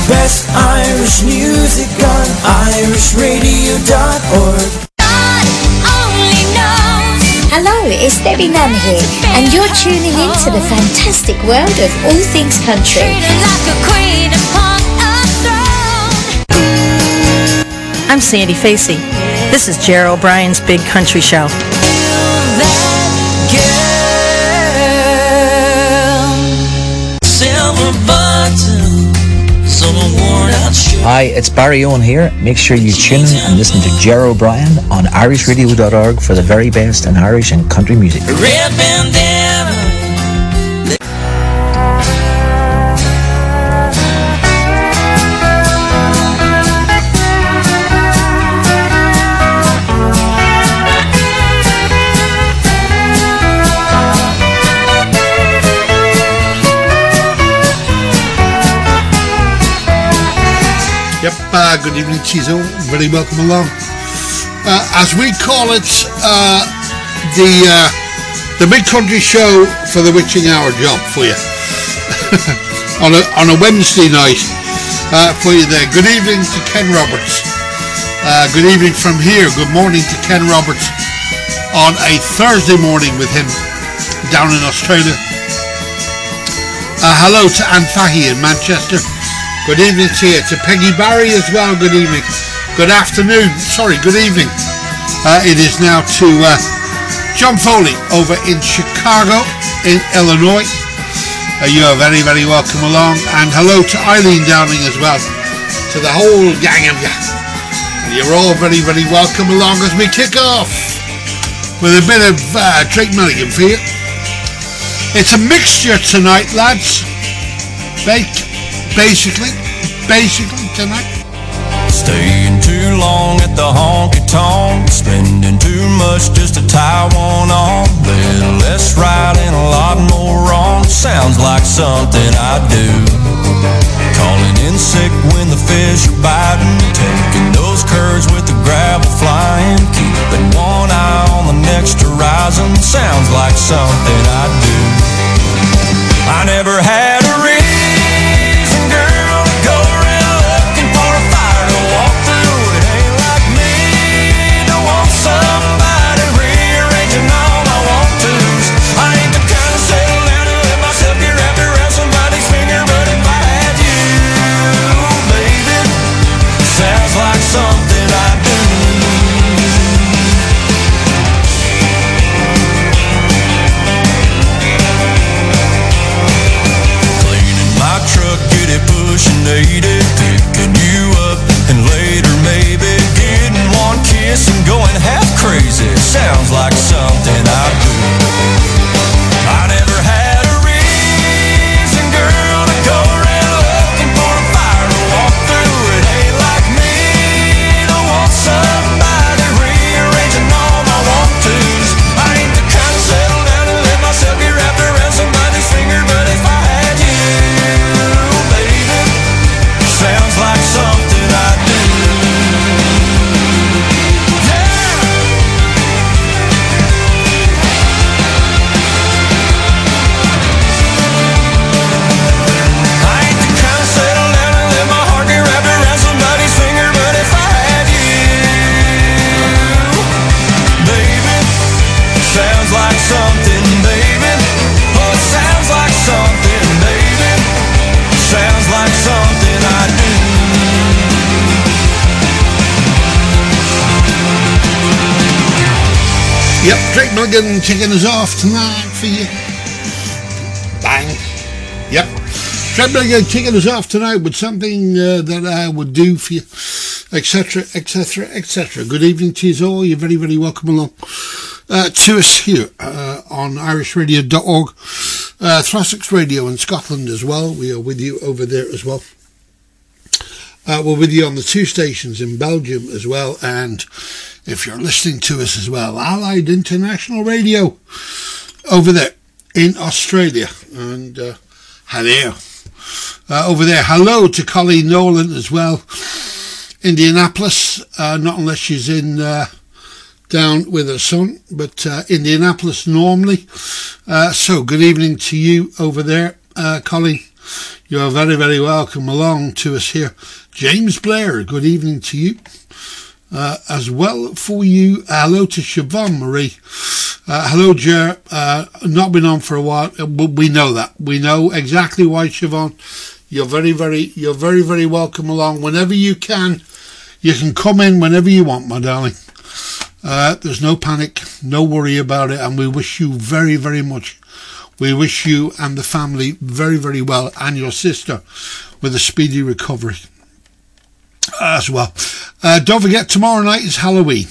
best Irish music on irishradio.org. God only knows. Hello, it's Debbie Nunn here, and you're tuning into the fantastic world of all things country. Treated like a queen upon a throne. I'm Sandy Facey. This is Jer O'Brien's Big Country Show. Hi, it's Barry Owen here. Make sure you tune in and listen to Jer O'Brien on irishradio.org for the very best in Irish and country music. Red bandana. Good evening, Chizo. Very welcome along. As we call it, the Big Country Show for the Witching Hour job for you on a Wednesday night for you there. Good evening to Ken Roberts. Good evening from here. Good morning to Ken Roberts on a Thursday morning with him down in Australia. Hello to Anne Fahy in Manchester. Good evening to you. To Peggy Barry as well, good evening. Good afternoon. Sorry, good evening. It is now to John Foley over in Chicago, in Illinois. You are very, very welcome along. And hello to Eileen Downing as well. To the whole gang of you. You're all very, very welcome along as we kick off with a bit of Drake Milligan for you. It's a mixture tonight, lads. Basically tonight. Staying too long at the honky-tonk, spending too much just to tie one on. Little less right and a lot more wrong. Sounds like something I do. Calling in sick when the fish are biting, taking those curves with the gravel flying, keeping one eye on the next horizon. Sounds like something I do. I never had a picking you up, and later maybe getting one kiss and going half crazy. Sounds like something I do. I never had a reason, girl, to go around looking for a fire to walk through. It ain't like me to want somebody rearranging all my want-tos. I ain't the kind to settle down and let myself get wrapped around somebody's finger, but if I had you, sounds like something I do. Yeah. I ain't the kind to settle down and let my heart get wrapped around somebody's finger, but if I had you, baby, sounds like something, baby. Oh, it sounds like something, baby. Sounds like something I do. Yep, Drake Milligan kicking us off tonight for you. Bang. Yep. Drake Milligan kicking us off tonight with something that I would do for you, etc., etc., etc. Good evening to you all. You're very, very welcome along to us here on irishradio.org. Throssix Radio in Scotland as well. We are with you over there as well. We're with you on the 2 stations in Belgium as well, and if you're listening to us as well, Allied International Radio over there in Australia. And hello over there. Hello to Colleen Nolan as well. Indianapolis, not unless she's in down with her son, but Indianapolis normally. So good evening to you over there, Colleen. You're very, very welcome along to us here. James Blair, good evening to you. As well for you, hello to Siobhan Marie. Hello, Jer. Not been on for a while. We know that. We know exactly why, Siobhan. You're very, very welcome along. Whenever you can come in whenever you want, my darling. There's no panic, no worry about it, and we wish you very, very much. We wish you and the family very, very well, and your sister with a speedy recovery as well. Don't forget, tomorrow night is Halloween.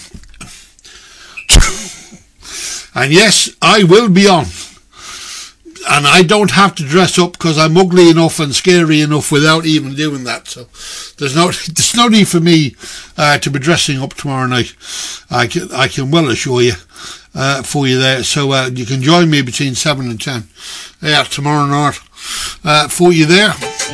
And yes, I will be on. And I don't have to dress up because I'm ugly enough and scary enough without even doing that. So there's no need for me to be dressing up tomorrow night. I can well assure you for you there. So you can join me between 7 and 10. Yeah, tomorrow night for you there.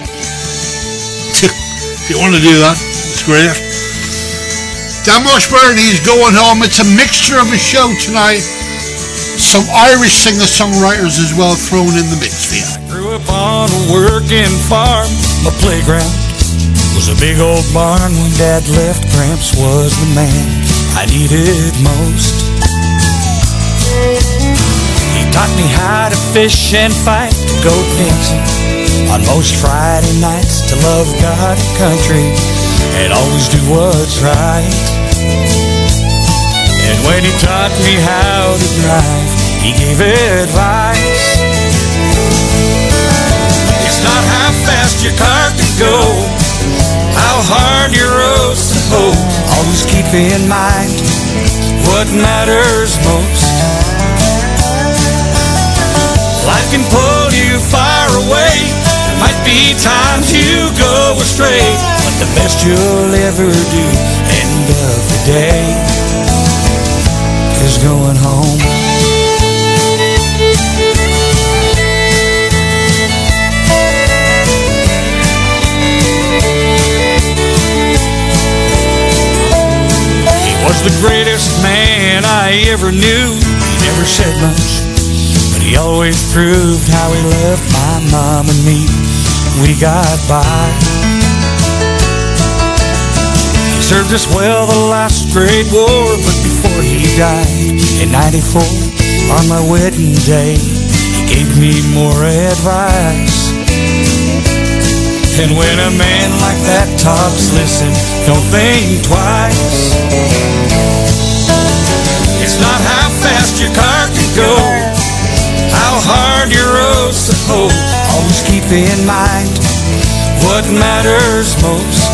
If you want to do that, it's great. Dan Washburn, he's going home. It's a mixture of a show tonight. Some Irish singer-songwriters as well thrown in the mix for you. I grew up on a working farm. My playground was a big old barn. When Dad left, Gramps was the man I needed most. He taught me how to fish and fight, to go dancing on most Friday nights, to love God and country and always do what's right. And when he taught me how to drive, he gave advice. It's not how fast your car can go, how hard your road's to hoe. Always keep in mind what matters most. Life can pull you far away. There might be times you go astray, but the best you'll ever do, end of the day, is going home. He was the greatest man I ever knew. He never said much, but he always proved how he loved my mom and me. We got by. He served us well the last great war, but before he died in '94, on my wedding day, he gave me more advice. And when a man like that talks, listen, don't think twice. It's not how fast your car can go, how hard your road's to hoe. Always keep in mind what matters most.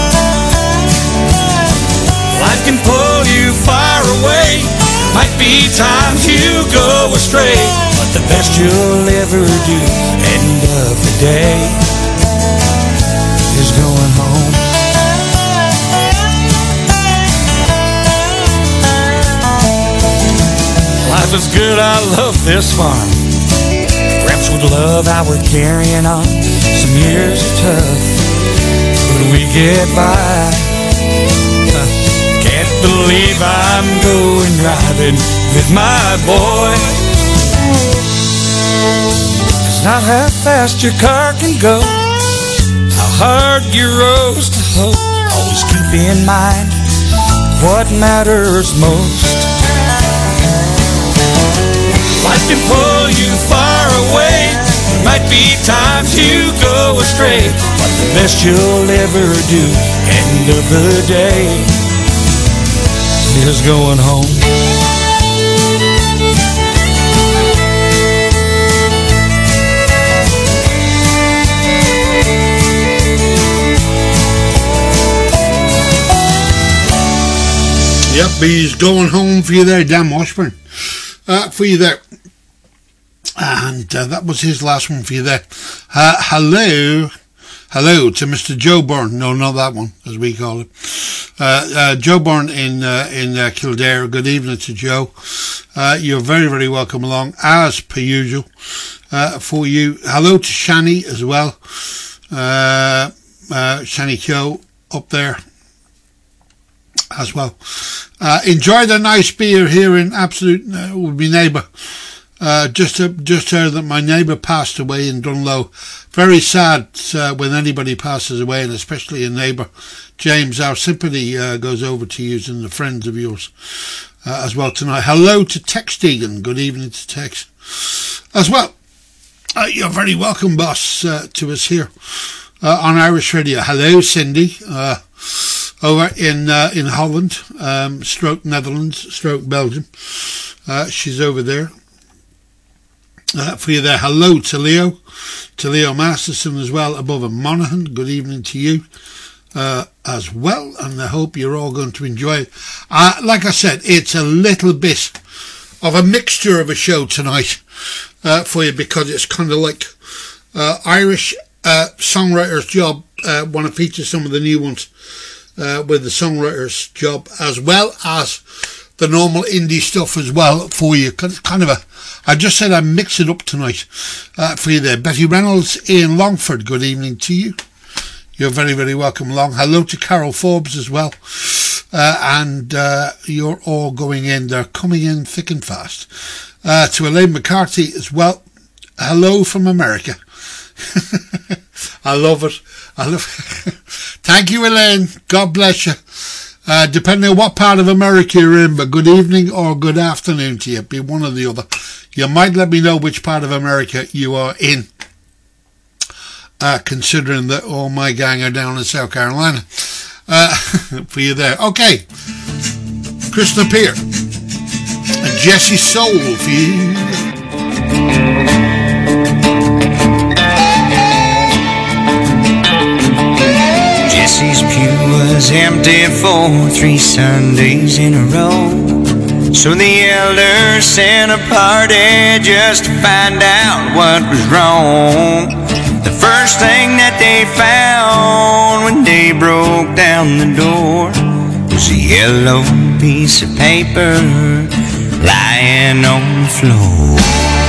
Life can pull you far away. Might be times you go astray, but the best you'll ever do, end of the day, is going home. Life is good, I love this farm. Gramps would love how we're carrying on. Some years are tough, but we get by. Can't believe I'm going driving with my boy. It's not how fast your car can go, how hard your road's to hoe. Always keep in mind what matters most. Life can pull you far away. There might be times you go astray, but the best you'll ever do, end of the day, is going home. Yep, he's going home for you there, Dan Washburn. For you there. And that was his last one for you there. Hello to Mr. Joe Byrne. No, not that one, as we call it. Joe Byrne in Kildare. Good evening to Joe. You're very, very welcome along, as per usual, for you. Hello to Shani as well. Shani Kyo up there as well. Enjoy the nice beer here in Absolute with my neighbour. Just heard that my neighbour passed away in Dunlow. Very sad when anybody passes away, and especially a neighbour. James, our sympathy goes over to you and the friends of yours as well tonight. Hello to Tex Deegan. Good evening to Tex as well. You're very welcome, boss, to us here on Irish Radio. Hello, Cindy, over in Holland, stroke Netherlands, stroke Belgium. She's over there. For you there. Hello to Leo Masterson as well, above in Monaghan. Good evening to you as well, and I hope you're all going to enjoy it. Like I said, it's a little bit of a mixture of a show tonight for you, because it's kind of like Irish songwriter's job. Want to feature some of the new ones with the songwriter's job, as well as the normal indie stuff as well for you. Kind of I just said I mix it up tonight for you there. Betty Reynolds, Ian Longford, good evening to you. You're very, very welcome along. Hello to Carol Forbes as well. And you're all going in. They're coming in thick and fast. To Elaine McCarthy as well. Hello from America. I love it. Thank you, Elaine. God bless you. Depending on what part of America you're in, but good evening or good afternoon to you. Be one or the other. You might let me know which part of America you are in, considering that all my gang are down in South Carolina. For you there. Okay. Chris Napier and Jesse Soul for you. Jesse's pew was empty for 3 Sundays in a row. So the elders sent a party just to find out what was wrong. The first thing that they found when they broke down the door was a yellow piece of paper lying on the floor.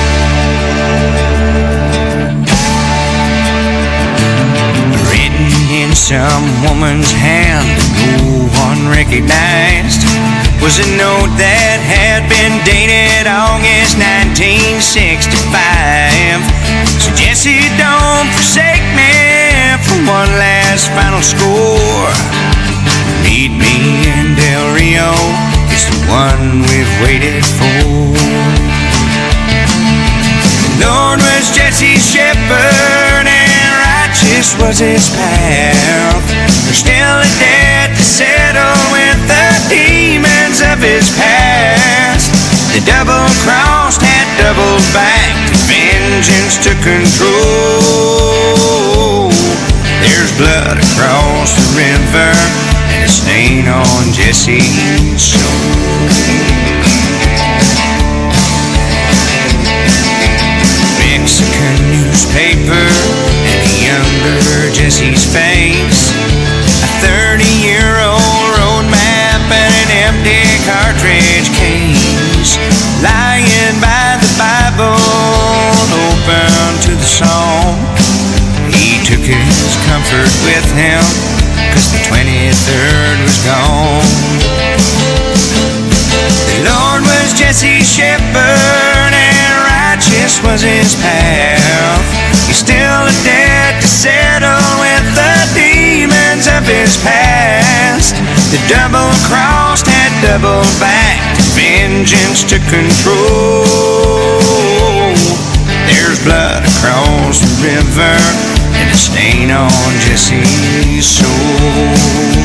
Written in some woman's hand, no one recognized, was a note that had been dated August 1965. So Jesse, don't forsake me for one last final score. Meet me in Del Rio, it's the one we've waited for. The Lord was Jesse's shepherd and righteous was his path. There's still a debt to settle with the demons of his past. The double-crossed had doubled back, vengeance took control. There's blood across the river and a stain on Jesse's soul. Mexican newspaper and a younger Jesse's face, a 30-year-old road map and an empty cartridge case, lying by the Bible open to the song. He took his comfort with him, 'cause the 23rd was gone. The Lord was Jesse's shepherd and righteous was his path. He's still a debt to settle with the demons of his past. The double-crossed had doubled back, vengeance took control. There's blood across the river and a stain on Jesse's soul.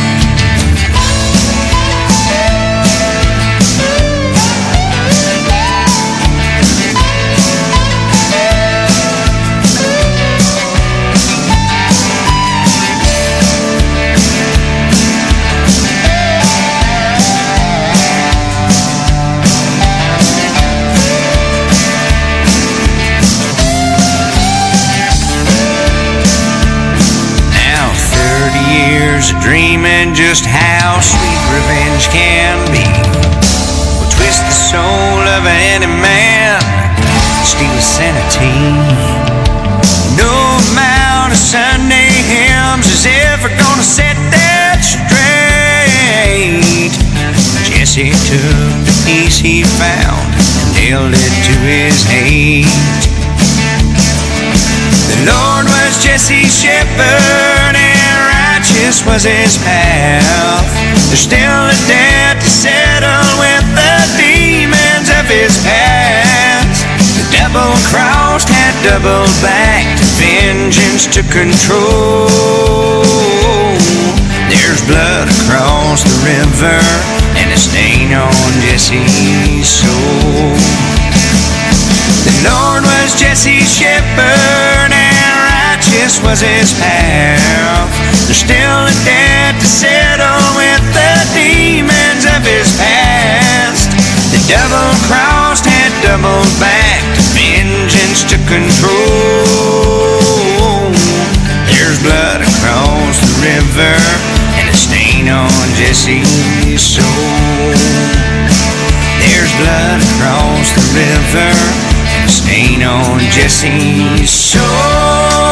Dreaming just how sweet revenge can be, will twist the soul of any man, steal his sanity. No amount of Sunday hymns is ever gonna set that straight. Jesse took the peace he found and nailed it to his hate. The Lord was Jesse's shepherd and righteous was his path. There's still a debt to settle with the demons of his past. The double-crossed had doubled back, vengeance took control. There's blood across the river and a stain on Jesse's soul. The Lord was Jesse's shepherd and righteous was his path. There's still a debt to settle with the demons of his past. The double-crossed had doubled back, vengeance took control. There's blood across the river and a stain on Jesse's soul. There's blood across the river and a stain on Jesse's soul.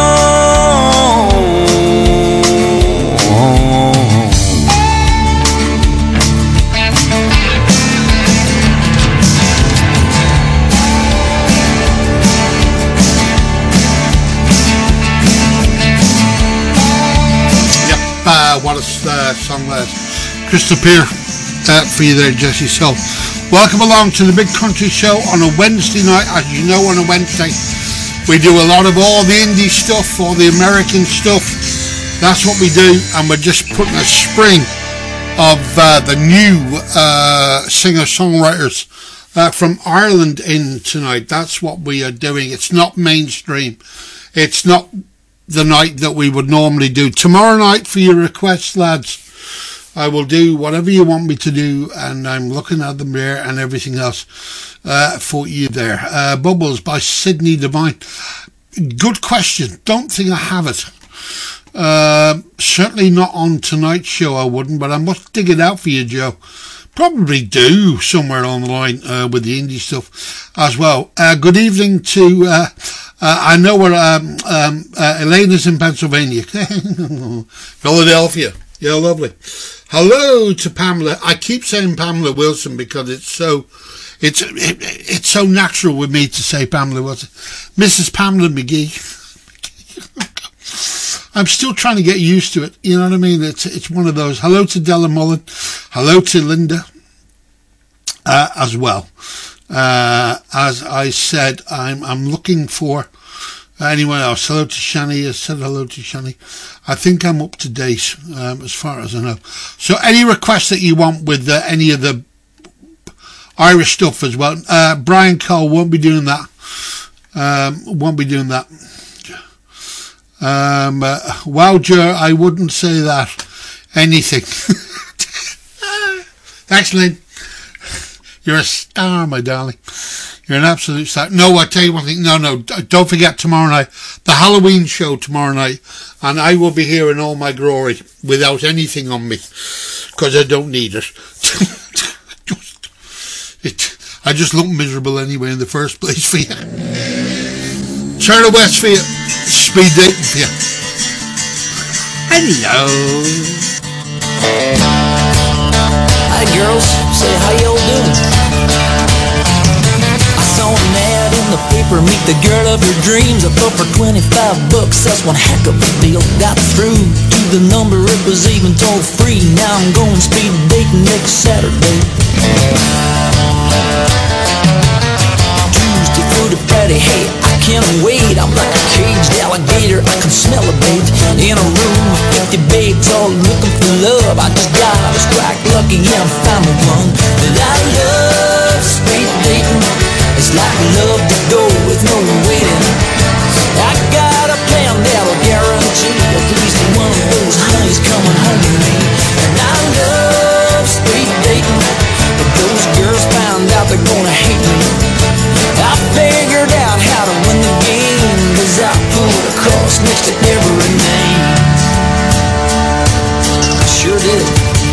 What a song that Crystal Peer for you there, Jesse. So welcome along to the Big Country Show on a Wednesday night. As you know, on a Wednesday we do a lot of all the indie stuff, all the American stuff. That's what we do, and we're just putting a spring of the new singer-songwriters from Ireland in tonight. That's what we are doing. It's not mainstream. It's not the night that we would normally do. Tomorrow night, for your requests, lads, I will do whatever you want me to do, and I'm looking at them there and everything else for you there. Bubbles by Sydney Devine. Good question. Don't think I have it. Certainly not on tonight's show, I wouldn't, but I must dig it out for you, Joe. Probably do somewhere on the line with the indie stuff as well. Good evening to I know where Elena's in Pennsylvania. Philadelphia. Yeah, lovely. Hello to Pamela. I keep saying Pamela Wilson because it's so natural with me to say Pamela Wilson. Mrs. Pamela McGee. I'm still trying to get used to it. You know what I mean? It's one of those. Hello to Della Mullen. Hello to Linda as well. As I said, I'm looking for anyone else. Hello to Shani. I said hello to Shani. I think I'm up to date as far as I know. So any requests that you want with any of the Irish stuff as well. Brian Cole won't be doing that. Won't be doing that. Wow, Joe, I wouldn't say that. Anything. Thanks, Lynn. You're a star, my darling. You're an absolute star. No, I tell you one thing. No, don't forget tomorrow night. The Halloween show tomorrow night. And I will be here in all my glory without anything on me. Because I don't need it. I just look miserable anyway in the first place for you. Charlie West for you. Speed dating for you. Hello. Hi girls, say how y'all doing? I saw an ad in the paper, meet the girl of your dreams. I thought for $25, that's one heck of a deal. Got through to the number, it was even toll free. Now I'm going speed dating next Saturday. Tuesday food at Patty, hey, I can't wait. I'm like a caged alligator, I can smell a bait. In a room with 50 babes all looking for love. I just gotta strike lucky, yeah, I'm found the one that I love. Speed dating, it's like love to go with no waiting. I got a plan that'll guarantee at least one of those honeys coming home to me. And I love speed dating, but those girls found out they're gonna hate me. I figured out how to win the game, 'cause I put a cross next to every name. I sure did.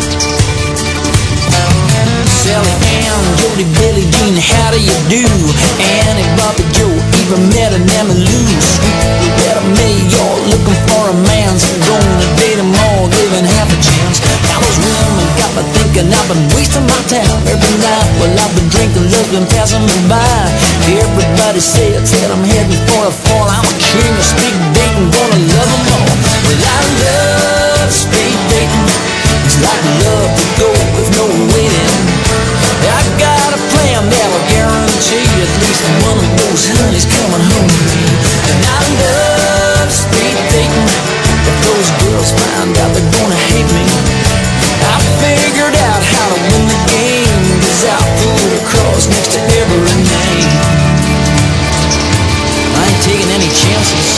Sally Ann, Jody, Billie Jean, how do you do? Annie, Bobby, Joe, even met an Emma Lou. Sweet Loretta May, y'all looking for a man, so I'm gonna date them all, giving half a chance. Now those women got me thinking thinking I've been wasting my time every night while I've been drinking, love's been passing me by. Everybody says that I'm heading for a fall. I'm a king of speed dating, gonna love them all. Well, I love speed dating. It's like love to go with no waiting. I got a plan that'll guarantee at least one of those honeys coming home to me. And I love speed dating. If those girls find out they're gonna hate me, I figured out how to win the game. Cause I put a cross next to every name. I ain't taking any chances.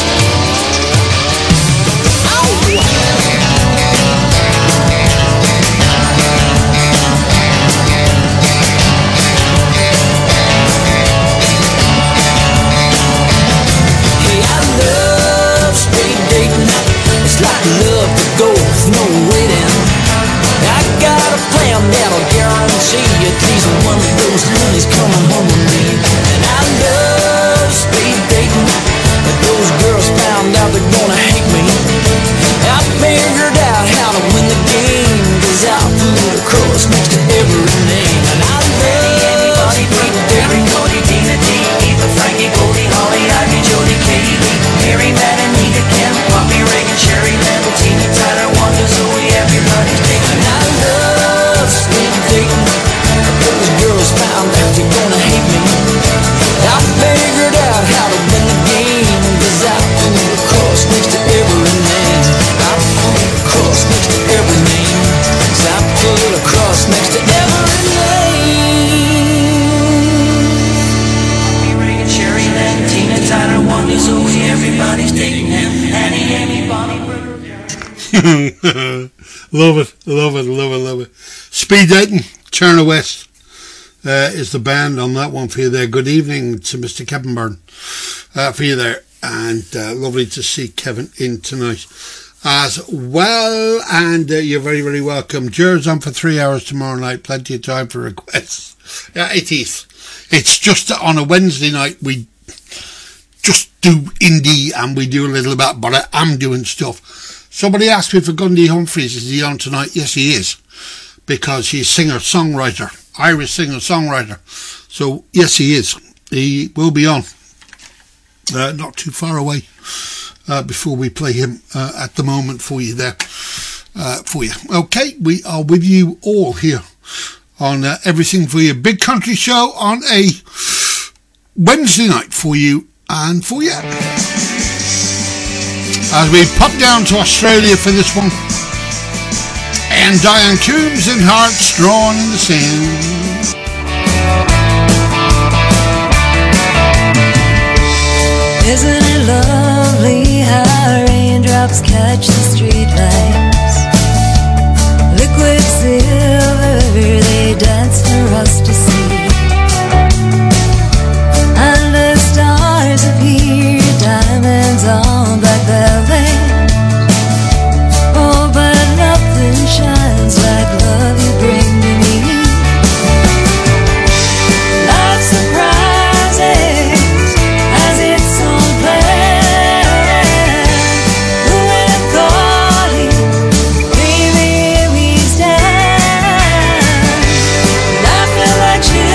Like love to go with no waiting. I got a plan that'll guarantee at least one of those honeys coming home with me. And I love speed dating. If those girls found out they're gonna hate me, I figured out how to win the game. Cause I put a cross next to every name. And I love speed dating. Cody, Dina, D, Eva, Frankie, Goldie, Holly, Ivy, Jody, Katie, Lee, Mary, Matt, Anita, Kim, Poppy, Reagan, Sherry, Landell, Tina, Tyler, Wanda, Zoe, everybody's dating. And I love speed dating. If those girls found out they're gonna hate me, I figured out how to win the game. Cause I put a cross next to every name. I put a cross next to every name. Cause I put a cross next to every name. Reagan, Sherry, Landell, Tina, Tyler, Wanda, Zoe, everybody's dating him. Annie, Amy, Bonnie, Love it, love it, love it, love it. Speed dating, Cherna West is the band on that one for you there. Good evening to Mr. Kevin Byrne for you there, and lovely to see Kevin in tonight as well. And you're very, very welcome. Jared's on for 3 hours tomorrow night. Plenty of time for requests. Yeah, it is. It's just that on a Wednesday night we just do indie and we do a little bit, but I am doing stuff. Somebody asked me for Gundy Humphries, is he on tonight? Yes, he is, because he's singer-songwriter, Irish singer-songwriter. So, yes, he is. He will be on, not too far away, before we play him at the moment for you there, for you. Okay, we are with you all here on Everything For You Big Country Show on a Wednesday night for you and for you. As we pop down to Australia for this one, and Diane Coombs and Hearts Drawn in the Sand. Isn't it lovely how raindrops catch the streetlights? Liquid silver, they dance for us to see. And the stars appear, diamonds on black velvet. Oh, but nothing shines like love you bring to me. Love surprises as its own plan. Who would have thought it? Baby, here we stand. I feel like you.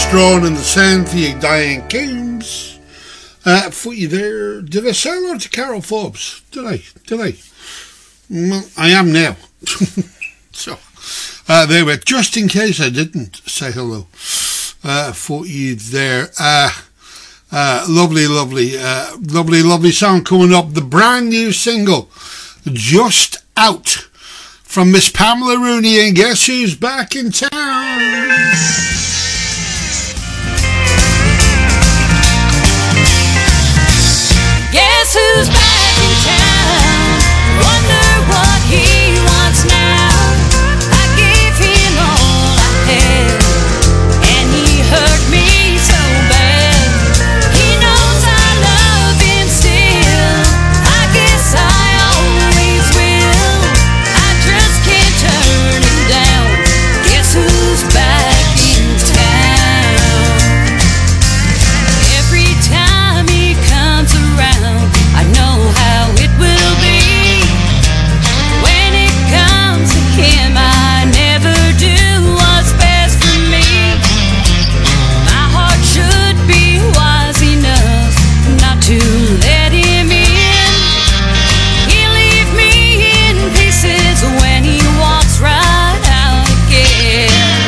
Strawn and the Sound for you, Diane Coombs. For you there, did I say hello to Carol Forbes? Did I? Well, I am now. So, there we are. Just in case I didn't say hello, for you there. Lovely song coming up. The brand new single, Just Out, from Miss Pamela Rooney, and guess who's back in town? Guess who's back in town? Wonder what he wants now. I gave him all I had, and he hurt me so bad. He knows I love him still. I guess I always will. I just can't turn him down. Guess who's back in town? Every time he comes around, I know how it will be. When it comes to him, I never do what's best for me. My heart should be wise enough not to let him in. He'll leave me in pieces when he walks right out again.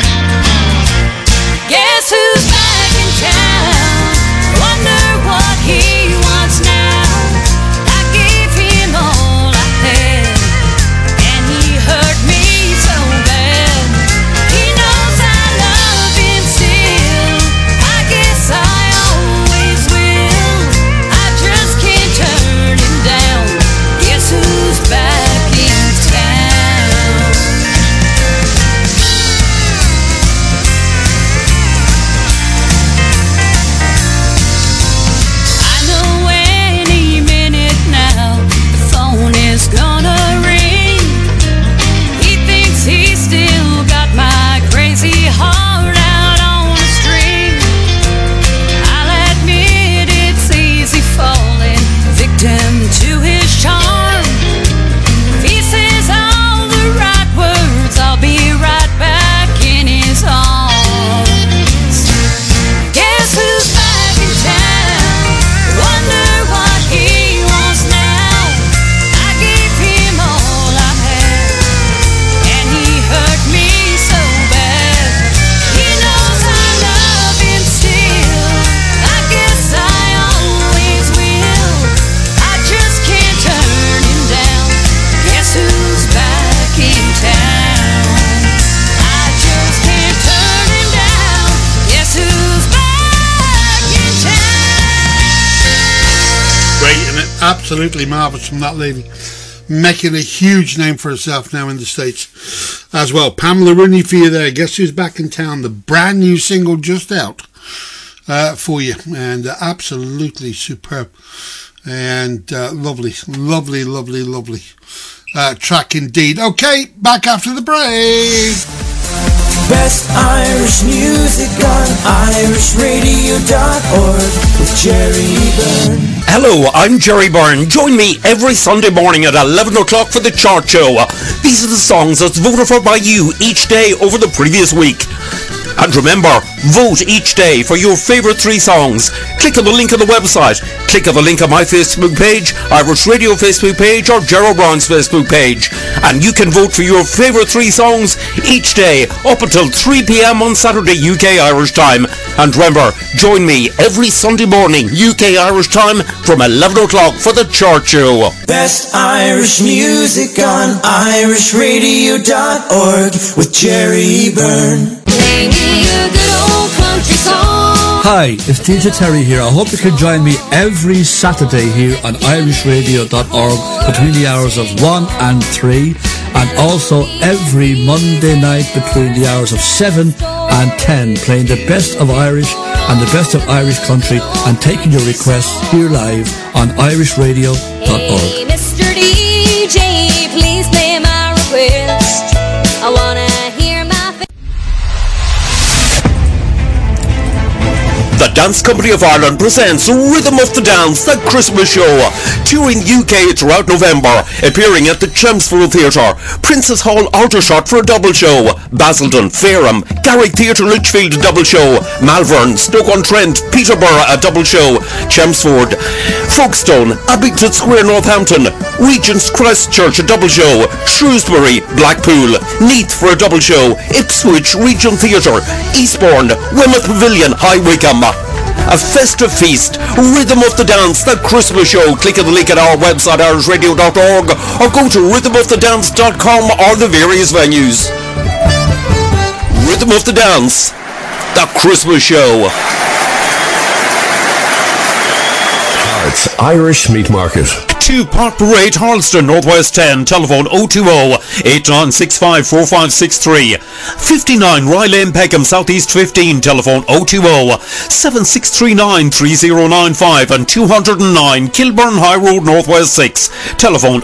Guess who's back in town? Wonder what he wants now. I gave him all I had, and he hurt me so bad. He knows I love him still. I guess I always will. I just can't turn him down. Guess who's back in town? I know any minute now the phone is gonna ring. He thinks he's still got my crazy heart out on a string. I'll admit it's easy falling victim to his charm. If he says all the right words, I'll be right back in his arms. Guess who's back in town? Wonder what he wants now. I gave him all I had, and he hurt me so bad. He knows I love him still. I guess I always will. I just can't turn him down. Guess who's back in town? I just can't turn him down. Guess who's back in town? Great, and it absolutely marvellous from that lady, making a huge name for herself now in the States as well. Pamela Rooney for you there. Guess who's back in town? The brand new single just out for you, and absolutely superb and lovely track indeed. Okay, back after the break. Best Irish music on irishradio.org with Jerry Byrne. Hello, I'm Jerry Byrne. Join me every Sunday morning at 11 o'clock for the Chart Show. These are the songs that's voted for by you each day over the previous week. And remember, vote each day for your favourite 3 songs. Click on the link on the website. Click on the link on my Facebook page, Irish Radio Facebook page, or Gerald Brown's Facebook page. And you can vote for your favourite 3 songs each day up until 3 p.m. on Saturday UK Irish time. And remember, join me every Sunday morning UK Irish time from 11 o'clock for the Chart Show. Best Irish music on irishradio.org with Jerry Byrne. Play me a good old country song. Hi, it's DJ Terry here. I hope you can join me every Saturday here on irishradio.org between the hours of 1 and 3, and also every Monday night between the hours of 7 and 10, playing the best of Irish and the best of Irish country, and taking your requests here live on irishradio.org. Hey, Mr. DJ, please play my request. I wanna hear my The Dance Company of Ireland presents Rhythm of the Dance, the Christmas show. Touring UK throughout November, appearing at the Chelmsford Theatre, Princess Hall Aldershot for a double show, Basildon, Fareham, Garrick Theatre Lichfield a double show, Malvern, Stoke-on-Trent, Peterborough a double show, Chelmsford, Folkestone, Abington Square, Northampton, Regent's Christchurch a double show, Shrewsbury, Blackpool, Neath for a double show, Ipswich Region Theatre, Eastbourne, Weymouth Pavilion, High Wycombe. A festive feast, Rhythm of the Dance, the Christmas show. Click on the link at our website, irishradio.org, or go to rhythmofthedance.com or the various venues. Rhythm of the Dance, the Christmas show. It's Irish Meat Market. 2 Park Parade, Harleston, Northwest 10, telephone 020-8965-4563. 59 Rye Lane, Peckham, Southeast 15, telephone 020-7639-3095, and 209 Kilburn High Road, Northwest 6, telephone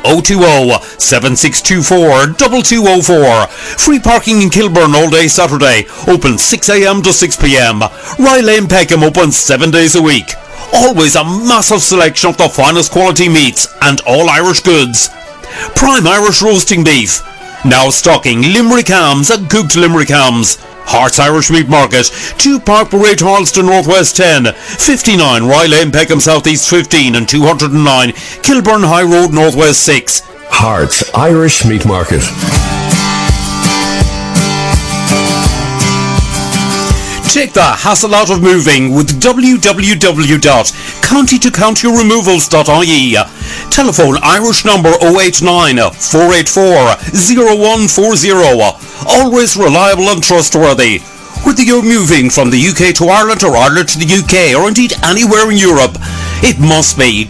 020-7624-2204. Free parking in Kilburn all day Saturday, open 6 a.m. to 6 p.m. Rye Lane, Peckham, open 7 days a week. Always a massive selection of the finest quality meats and all Irish goods. Prime Irish roasting beef. Now stocking Limerick hams and cooked Limerick hams. Hearts Irish Meat Market, 2 Park Parade, Harleston, Northwest 10, 59 Rye Lane, Peckham, Southeast 15, and 209 Kilburn High Road, Northwest 6. Hearts Irish Meat Market. Take the hassle out of moving with www.countytocountyremovals.ie. Telephone Irish number 089 484 0140. Always reliable and trustworthy. Whether you're moving from the UK to Ireland or Ireland to the UK or indeed anywhere in Europe, it must be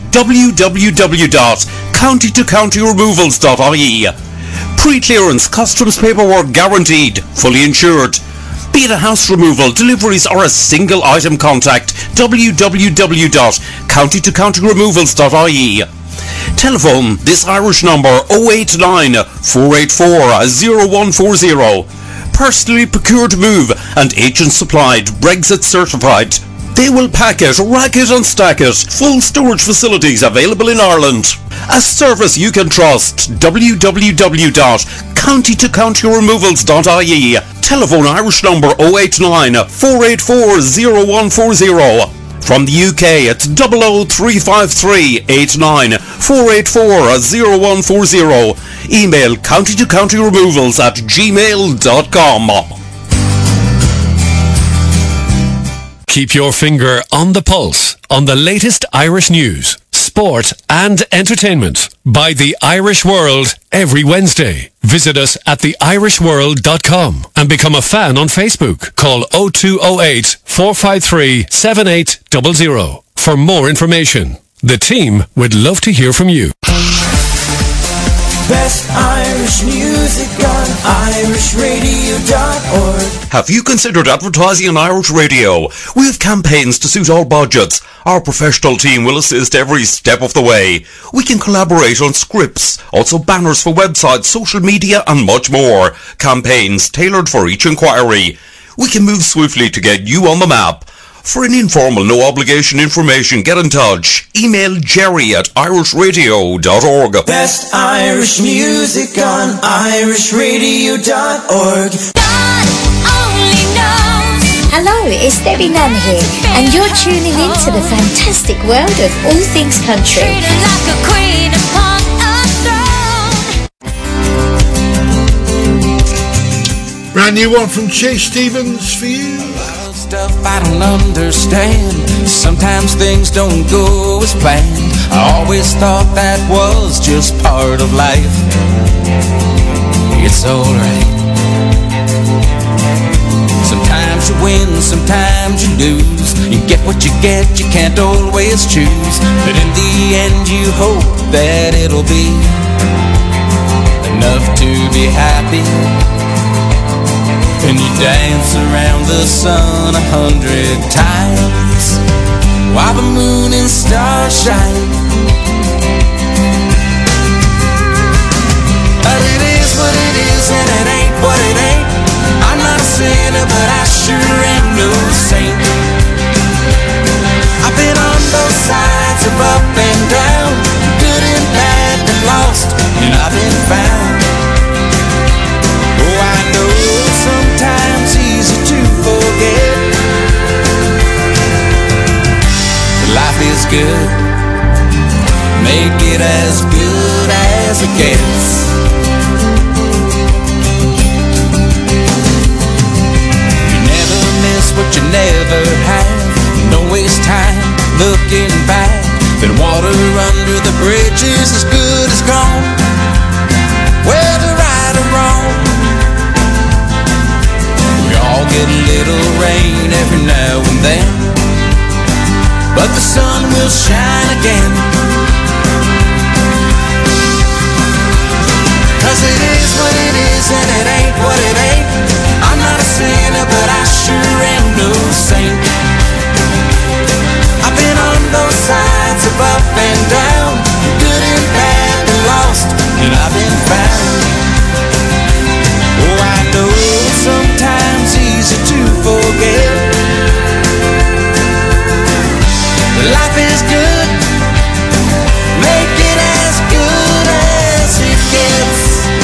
www.countytocountyremovals.ie. Pre-clearance customs paperwork guaranteed, fully insured. Be it a house removal, deliveries or a single item, contact www.countytocountyremovals.ie. Telephone this Irish number 089 484 0140. Personally procured move and agent supplied, Brexit certified. They will pack it, rack it and stack it. Full storage facilities available in Ireland. A service you can trust. www.countytocountyremovals.ie. Telephone Irish number 089 484 0140. From the UK, it's 00353 89 484 0140. Email countytocountyremovals@gmail.com. Keep your finger on the pulse on the latest Irish news, sport and entertainment by The Irish World every Wednesday. Visit us at theirishworld.com and become a fan on Facebook. Call 0208 453 7800 for more information. The team would love to hear from you. Best Irish music on irishradio.org. Have you considered advertising on Irish Radio? We have campaigns to suit all budgets. Our professional team will assist every step of the way. We can collaborate on scripts, also banners for websites, social media and much more. Campaigns tailored for each inquiry. We can move swiftly to get you on the map. For an informal, no-obligation information, get in touch. Email jerry@irishradio.org. Best Irish music on irishradio.org. Hello, it's Debbie Nunn here, and you're tuning in to the fantastic world of all things country. Brand new one from Chase Stevens for you. Stuff I don't understand. Sometimes things don't go as planned. I always thought that was just part of life. It's alright. Sometimes you win, sometimes you lose. You get what you get, you can't always choose. But in the end you hope that it'll be enough to be happy. And you dance around the sun 100 times while the moon and stars shine. But it is what it is and it ain't what it ain't. I'm not a sinner, but I sure am no saint. looking back. Then water under the bridges as good as gone. Whether right or wrong, we all get a little rain every now and then, but the sun will shine again. 'Cause it is what it is and it ain't what it ain't. I'm not a sinner, but I sure am no saint. I've been on both sides of up and down, good and bad and lost, and I've been found. Oh, I know it's sometimes easy to forget. Life is good, make it as good as it gets.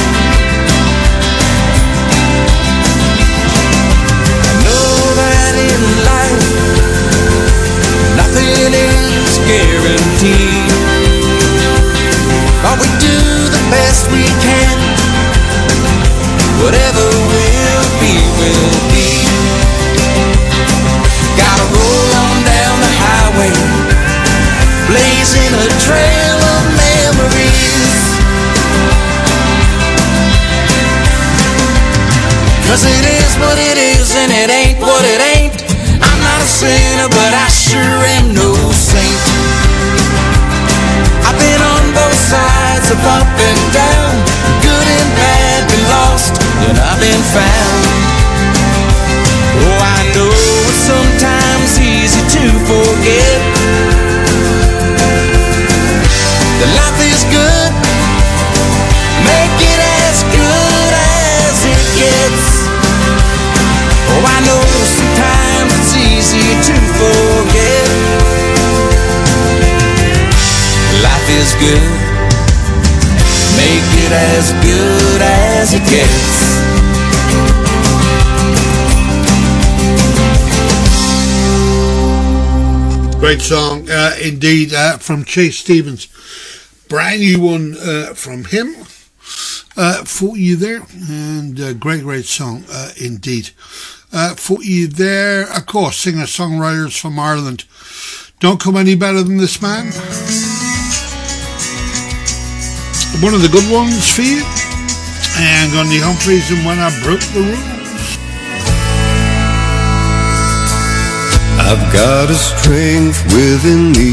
I know that in life nothing is guaranteed, but we do the best we can. Whatever will be, will be. Gotta roll on down the highway, blazing a trail of memories. 'Cause it is what it is and it ain't what it ain't. I'm not a sinner, but I sure am no saint. I've been on both sides of up and down, good and bad, been lost, and I've been found. Oh, I know it's sometimes easy to forget that life is good, make it as good as it gets. Oh, I know sometimes it's easy to forget. Life is good, make it as good as it gets. Great song, indeed, from Chase Stevens. Brand new one from him for you there, and great song indeed. For you there, of course, singer-songwriters from Ireland. Don't come any better than this man. One of the good ones for you, and Gundy Humphreys and When I Broke the Rules. I've got a strength within me,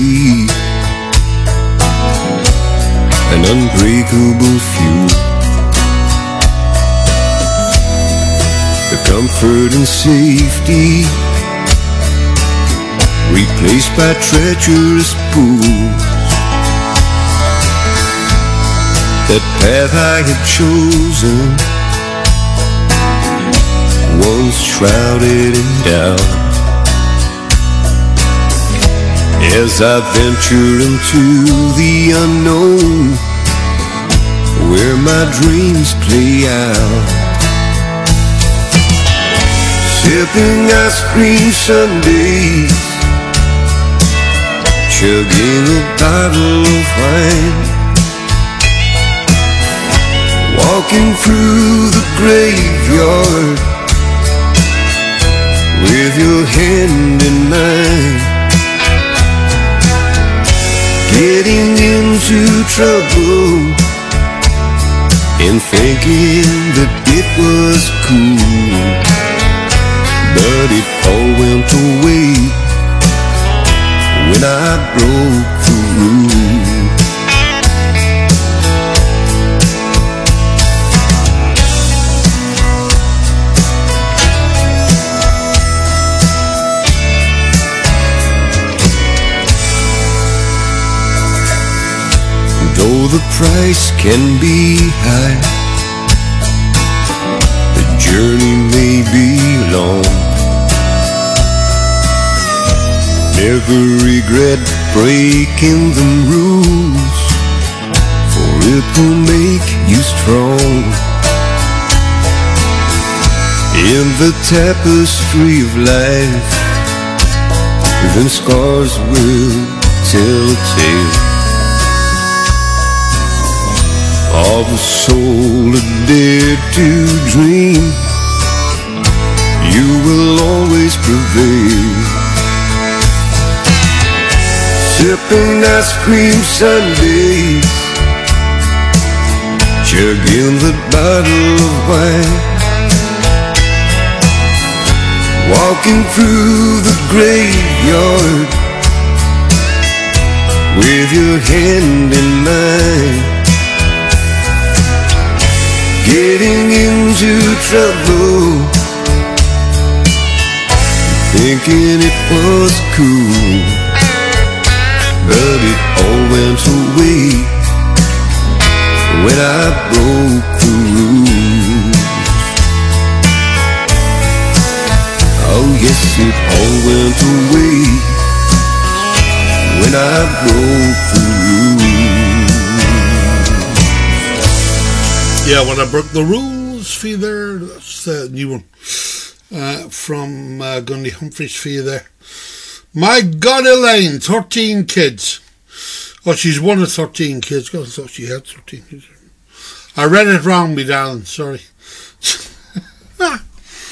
an unbreakable few, the comfort and safety replaced by treacherous pools. That path I had chosen, once shrouded in doubt. As I venture into the unknown, where my dreams play out, sipping ice cream sundaes, chugging a bottle of wine, walking through the graveyard with your hand in mine, getting into trouble and thinking that it was cool, but it all went away when I broke the rules. Though the price can be high, the journey may be long. Never regret breaking the rules, for it will make you strong. In the tapestry of life, then scars will tell a tale of a soul that dared to dream. You will always prevail. wrapping ice cream sundaes, chugging the bottle of wine, walking through the graveyard with your hand in mine, getting into trouble, thinking it was cool, but it all went away when I broke the rules. Oh yes, it all went away when I broke the rules. Yeah, when I broke the rules for you there. That's the new one from Gundy Humphreys for you there. My God, Elaine, 13 kids. Oh, she's one of 13 kids. God, I thought she had 13 kids. I read it wrong, me darling, sorry. God.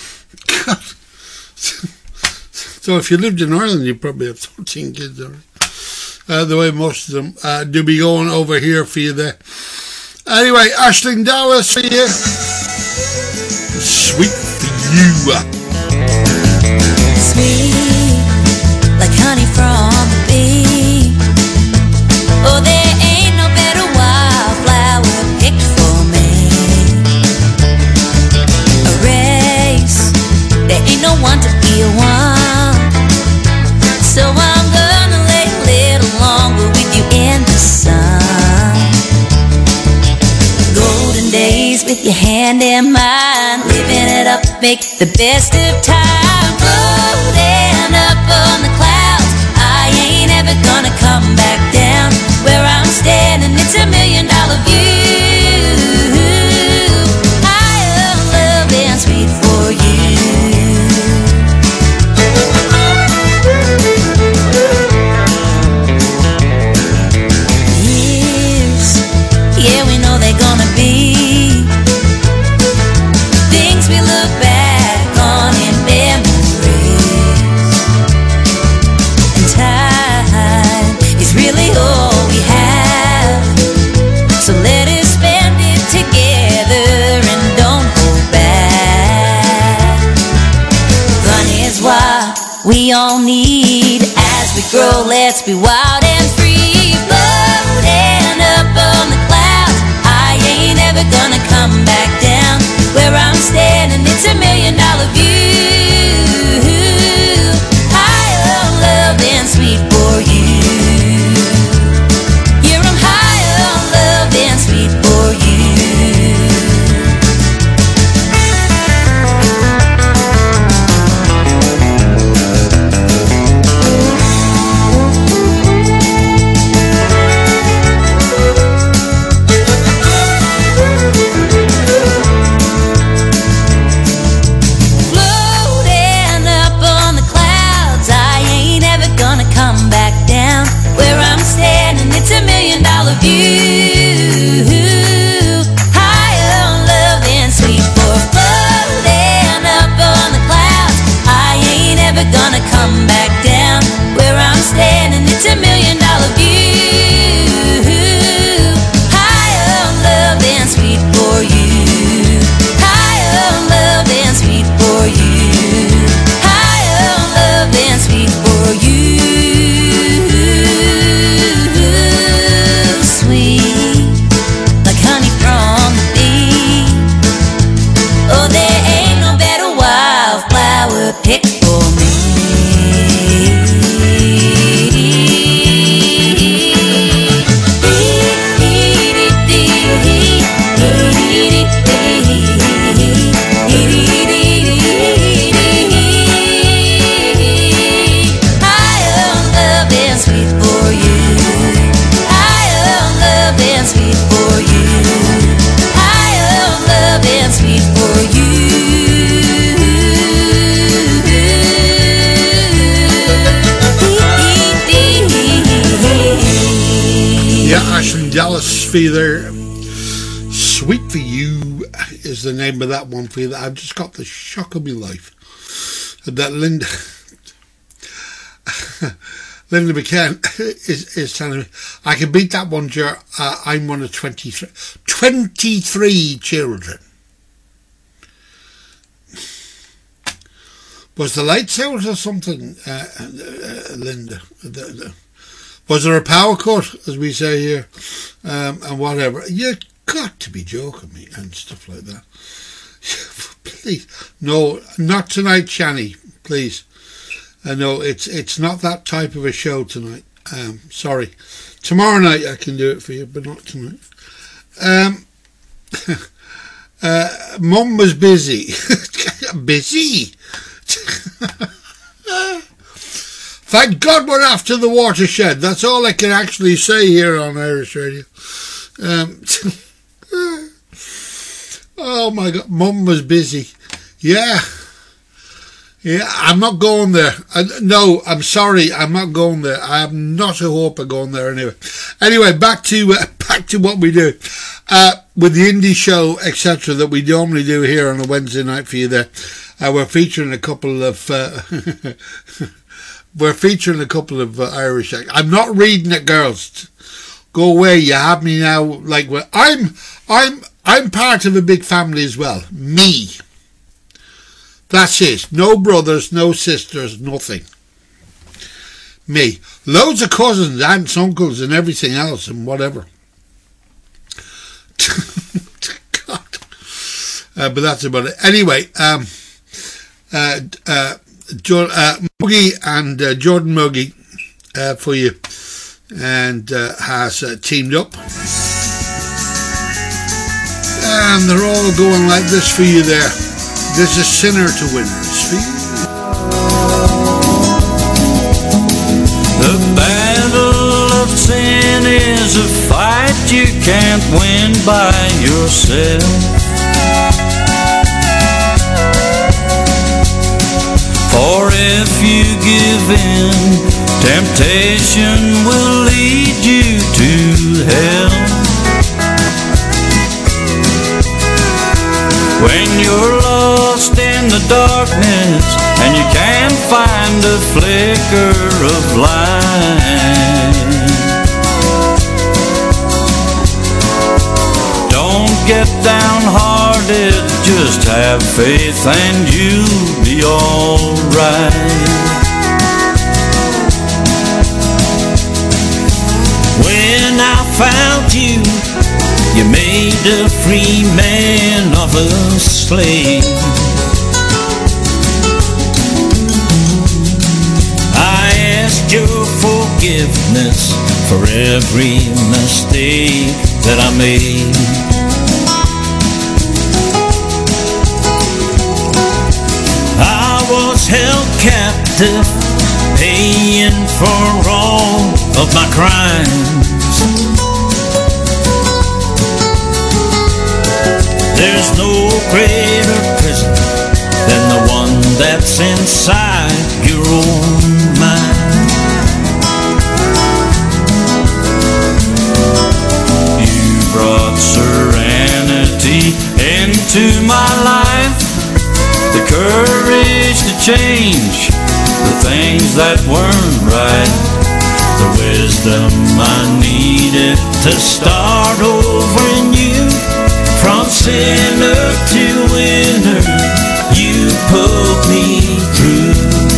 So if you lived in Ireland, you probably have 13 kids already. The way most of them do be going over here for you there. Anyway, Aisling Dallas for you. Sweet for you. Sweet, like honey from the bee. Oh, there ain't no better wildflower picked for me. A race, there ain't no one to be one. So I'm gonna lay a little longer with you in the sun. Golden days with your hand in mine, living it up, make the best of time. Floating up on the clouds, I ain't ever gonna come back down. Where I'm standing, it's $1 million view. Higher love and sweet for you. Years, yeah, we know they're gonna be things we look back on in memories. And time is really all we have, so let us spend it together and don't hold back. Fun is what we all need. As we grow, let's be wild and free. Floating up on the clouds, I ain't ever gonna come back down. Where I'm standing, it's $1 million view. Higher love and sweet for you. Yeah, I'm higher on love and sweet for you. Floating up on the clouds, I ain't ever gonna come back down. Where I'm standing, it's $1 million view. Higher on love and sweet for floating up on the clouds, I ain't ever gonna come back down. Where I'm standing, it's $1 million view. Higher on love and sweet for you. Higher on love and sweet for you. Higher on love and sweet for you. Sweet, like honey from the bee. Oh, there ain't no better wildflower picked for me. Higher on love and sweet for you. Higher on love and sweet for you. Higher on love and sweet for you. Yeah, Aisling Dallas for you there. Sweet for You is the name of that one for you. I've just got the shock of my life that Linda Linda McCann is telling me, I can beat that one, Ger. I'm one of 23. 23 children. Was the lights out or something, Linda? Was there a power cut, as we say here, and whatever? You got to be joking me and stuff like that. Please, no, not tonight, Shani. Please, no, it's not that type of a show tonight. Sorry, tomorrow night I can do it for you, but not tonight. Mum was busy. Busy. Thank God we're after the watershed. That's all I can actually say here on Irish Radio. Oh my God, Mum was busy. Yeah, I'm not going there. No, I'm sorry, I'm not going there. I have not a hope of going there anyway. Anyway, back to what we do with the indie show, etc., that we normally do here on a Wednesday night for you. There, we're featuring a couple of Irish acts. I'm not reading it, girls. Go away. You have me now. Like, I'm part of a big family as well. Me. That's it. No brothers, no sisters, nothing. Me. Loads of cousins, aunts, uncles, and everything else, and whatever. God. But that's about it. Anyway, Muggy and Jordan Muggy for you, and has teamed up. And they're all going like this for you there. There's a sinner to winners for you. The battle of sin is a fight you can't win by yourself. For if you give in, temptation will lead you to hell. When you're lost in the darkness and you can't find a flicker of light, don't get downhearted, just have faith and you'll be alright. When I found you, you made a free man of a slave. I asked your forgiveness for every mistake that I made. I was held captive, paying for all of my crimes. There's no greater prison than the one that's inside your own mind. You brought serenity into my life, the courage to change the things that weren't right, the wisdom I needed to start over in you. From sinner to winner, you pulled me through.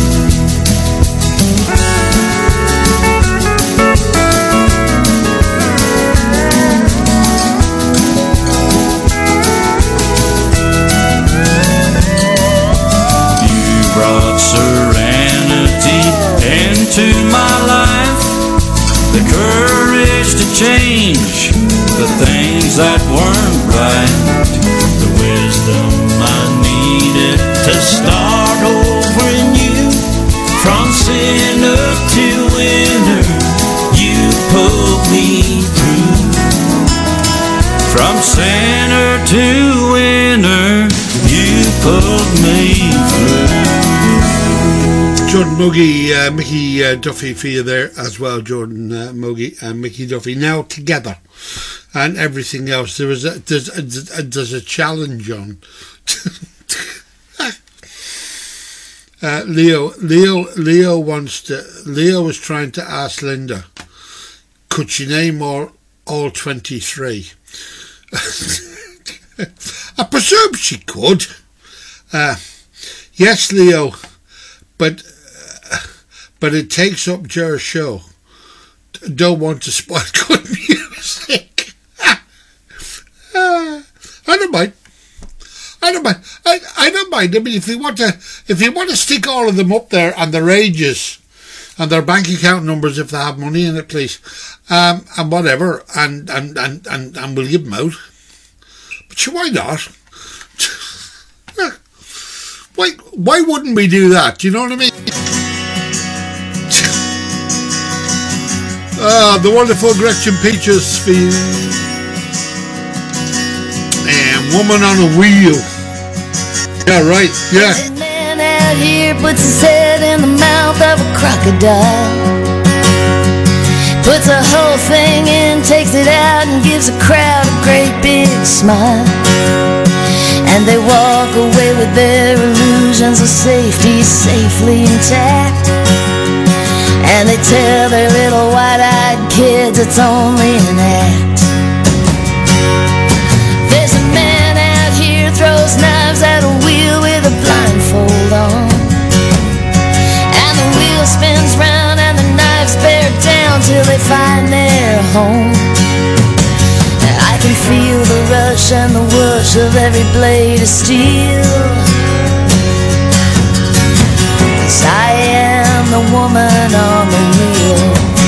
You brought serenity into my life, the courage to change the things that weren't right, the wisdom I needed to start over in you. From sinner to winner, you pulled me through. From sinner to winner, you pulled me through. Jordan Muggy, Mickey Duffy for you there as well. Jordan Muggy and Mickey Duffy now together. And everything else. There's a challenge on. Leo was trying to ask Linda, could she name all 23? I presume she could. Yes, Leo, but it takes up Jer's show. Don't want to spoil good music. I don't mind. I don't mind. I mean, if you want to stick all of them up there and their ages and their bank account numbers, if they have money in it, please, and whatever, and we'll give them out. But sure, why not? Why wouldn't we do that? Do you know what I mean? The wonderful Gretchen Peaches for you. And Woman on a Wheel. Yeah, right, yeah. A man out here puts his head in the mouth of a crocodile. Puts the whole thing in, takes it out, and gives the crowd a great big smile. And they walk away with their illusions of safety safely intact. And they tell their little wide-eyed kids it's only an act. There's a man out here throws knives at a wheel with a blindfold on. And the wheel spins round and the knives bear down till they find their home. And I can feel the rush and the whoosh of every blade of steel. 'Cause I am the woman on the wheel.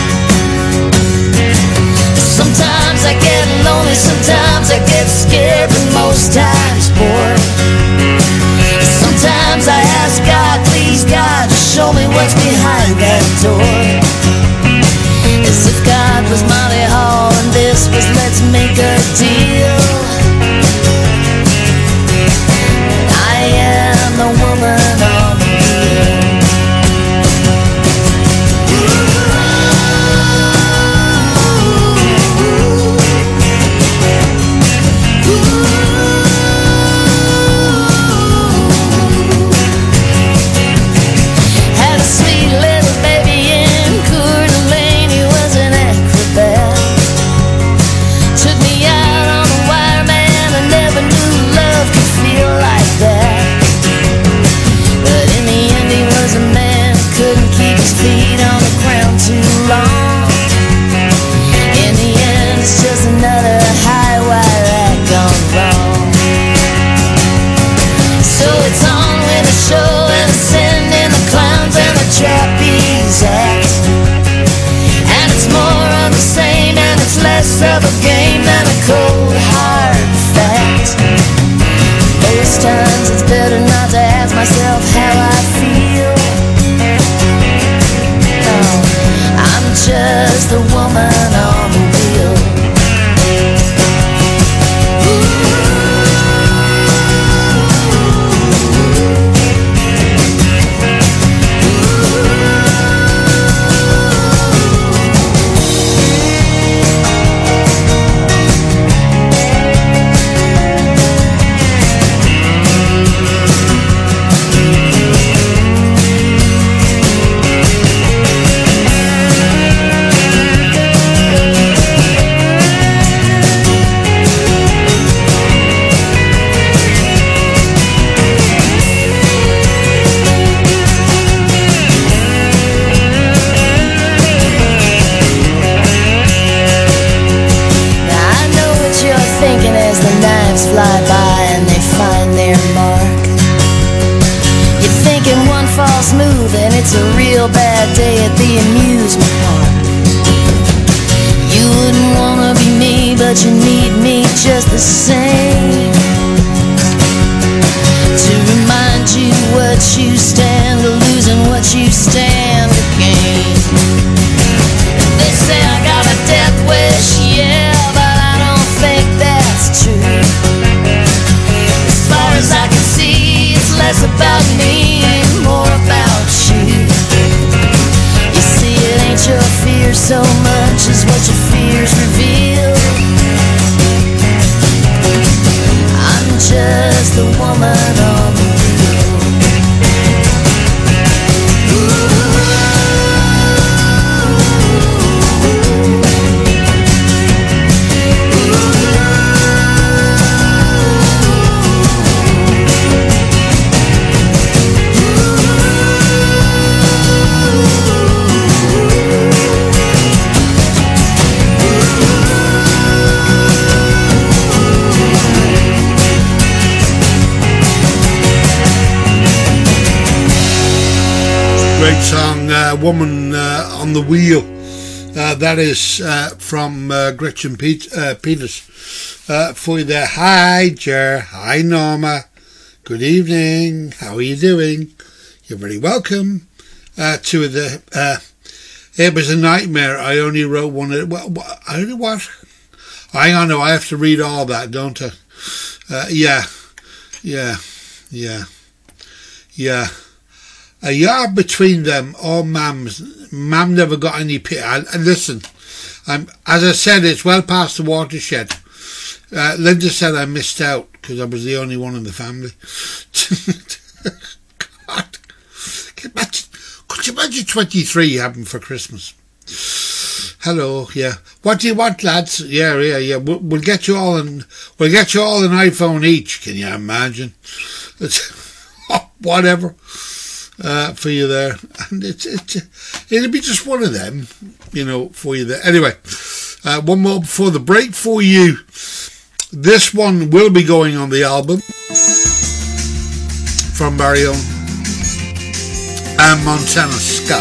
Sometimes I get lonely, sometimes I get scared, but most times bored. Sometimes I ask God, please God, show me what's behind that door. As if God was Monty Hall and this was let's make a deal. And I am the woman on the wheel. Feet on the ground too long. In the end, it's just another high wire act gone wrong. So it's on with the show and the sending the clowns and the trapeze act. And it's more of the same and it's less of a game than a cold hard fact. Most times it's better not to ask myself how I feel. I'm just a woman on the wheel. Fly by and they find their mark. You're thinking one false move and it's a real bad day at the amusement park. You wouldn't wanna be me, but you need me just the same. To remind you what you stand to lose and what you stand to gain. They say I got a death wish, yeah, but I don't think that's true. As far as I can see, it's less about me, more about you. You see, it ain't your fear so much as what your fears reveal. I'm just a woman on the wheel. song, Woman on the Wheel. That is from Gretchen Peters. For you there. Hi, Ger. Hi, Norma. Good evening. How are you doing? You're very welcome to the... it was a nightmare. I only wrote one... What? Hang on, no, I have to read all that, don't I? Yeah. A yard between them, all mams. Mam never got any pity. Listen, as I said, it's well past the watershed. Linda said I missed out because I was the only one in the family. God, could you imagine 23 having for Christmas? Hello, yeah. What do you want, lads? Yeah. We'll get you all an iPhone each. Can you imagine? Whatever. For you there, and it'll be just one of them, for you there. Anyway, one more before the break for you. This one will be going on the album from Barry Owen and Montana Sky.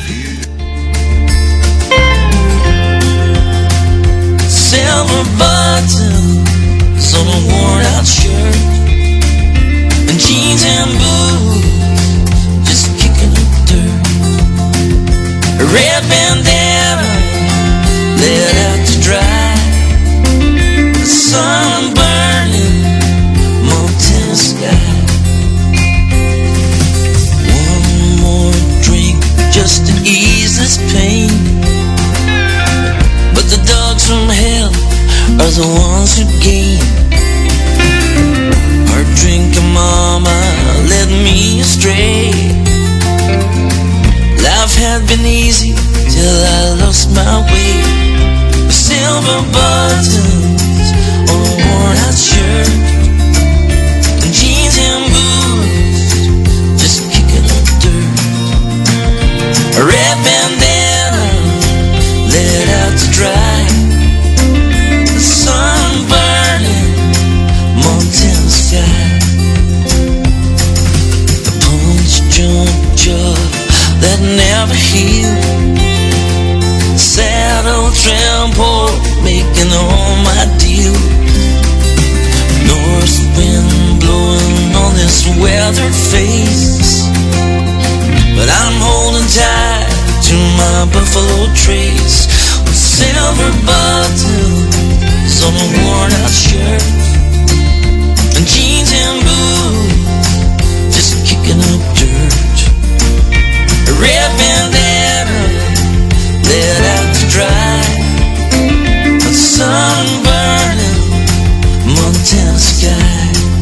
Silver buttons on a worn out shirt and jeans and boots. A red bandana let out to dry. The sun burning Montana sky. One more drink just to ease this pain. But the dogs from hell are the ones who gain. Our drinking mama led me astray. Life had been easy till I lost my way. With silver buttons on a worn out shirt and jeans and boots just kicking up dirt. A red bandana let out to dry. The sun burning Montana sky. The punch drunk jaw that never healed. Sad old trample making all my deal. North wind blowing on this weathered face. But I'm holding tight to my buffalo trace. With silver buttons on a worn out shirt and jeans and boots just kicking up dirt. A red bandana let out to dry. The sun burning Montana sky.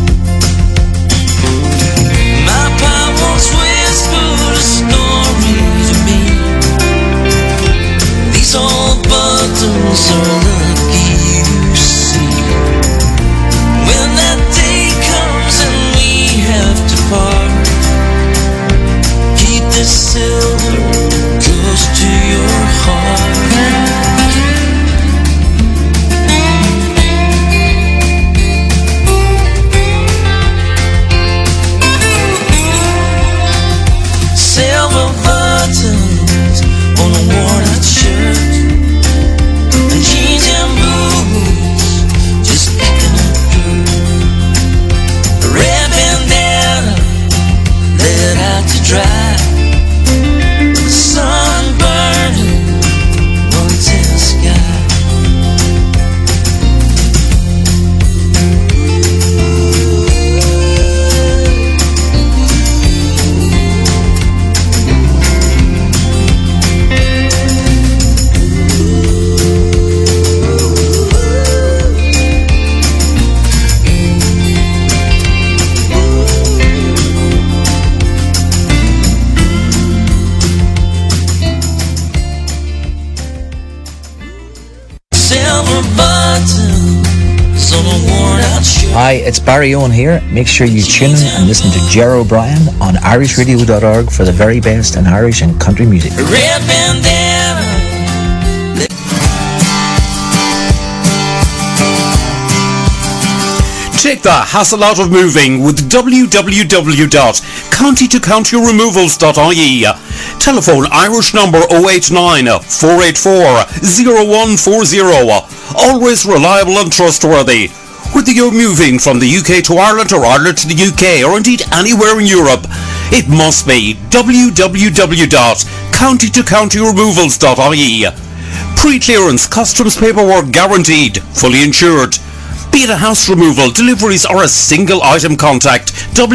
My pop once whispered a story to me. These old buttons are lucky, you see. When that day comes and we have to part, this silver close to your heart. Silver buttons on a worn out shirt and jeans and boots just picking up dirt. A red bandana let out to dry. Sun burning Montana sky. Hi, it's Barry Owen here. Make sure you tune in and listen to Ger O'Brien on irishradio.org for the very best in Irish and country music. Red bandana. Take the hassle out of moving with www.countytocountyremovals.ie. Telephone Irish number 089 484 0140. Always reliable and trustworthy. Whether you're moving from the UK to Ireland or Ireland to the UK or indeed anywhere in Europe, it must be www.countytocountyremovals.ie. Pre-clearance customs paperwork guaranteed, fully insured. Be it a house removal, deliveries or a single item, contact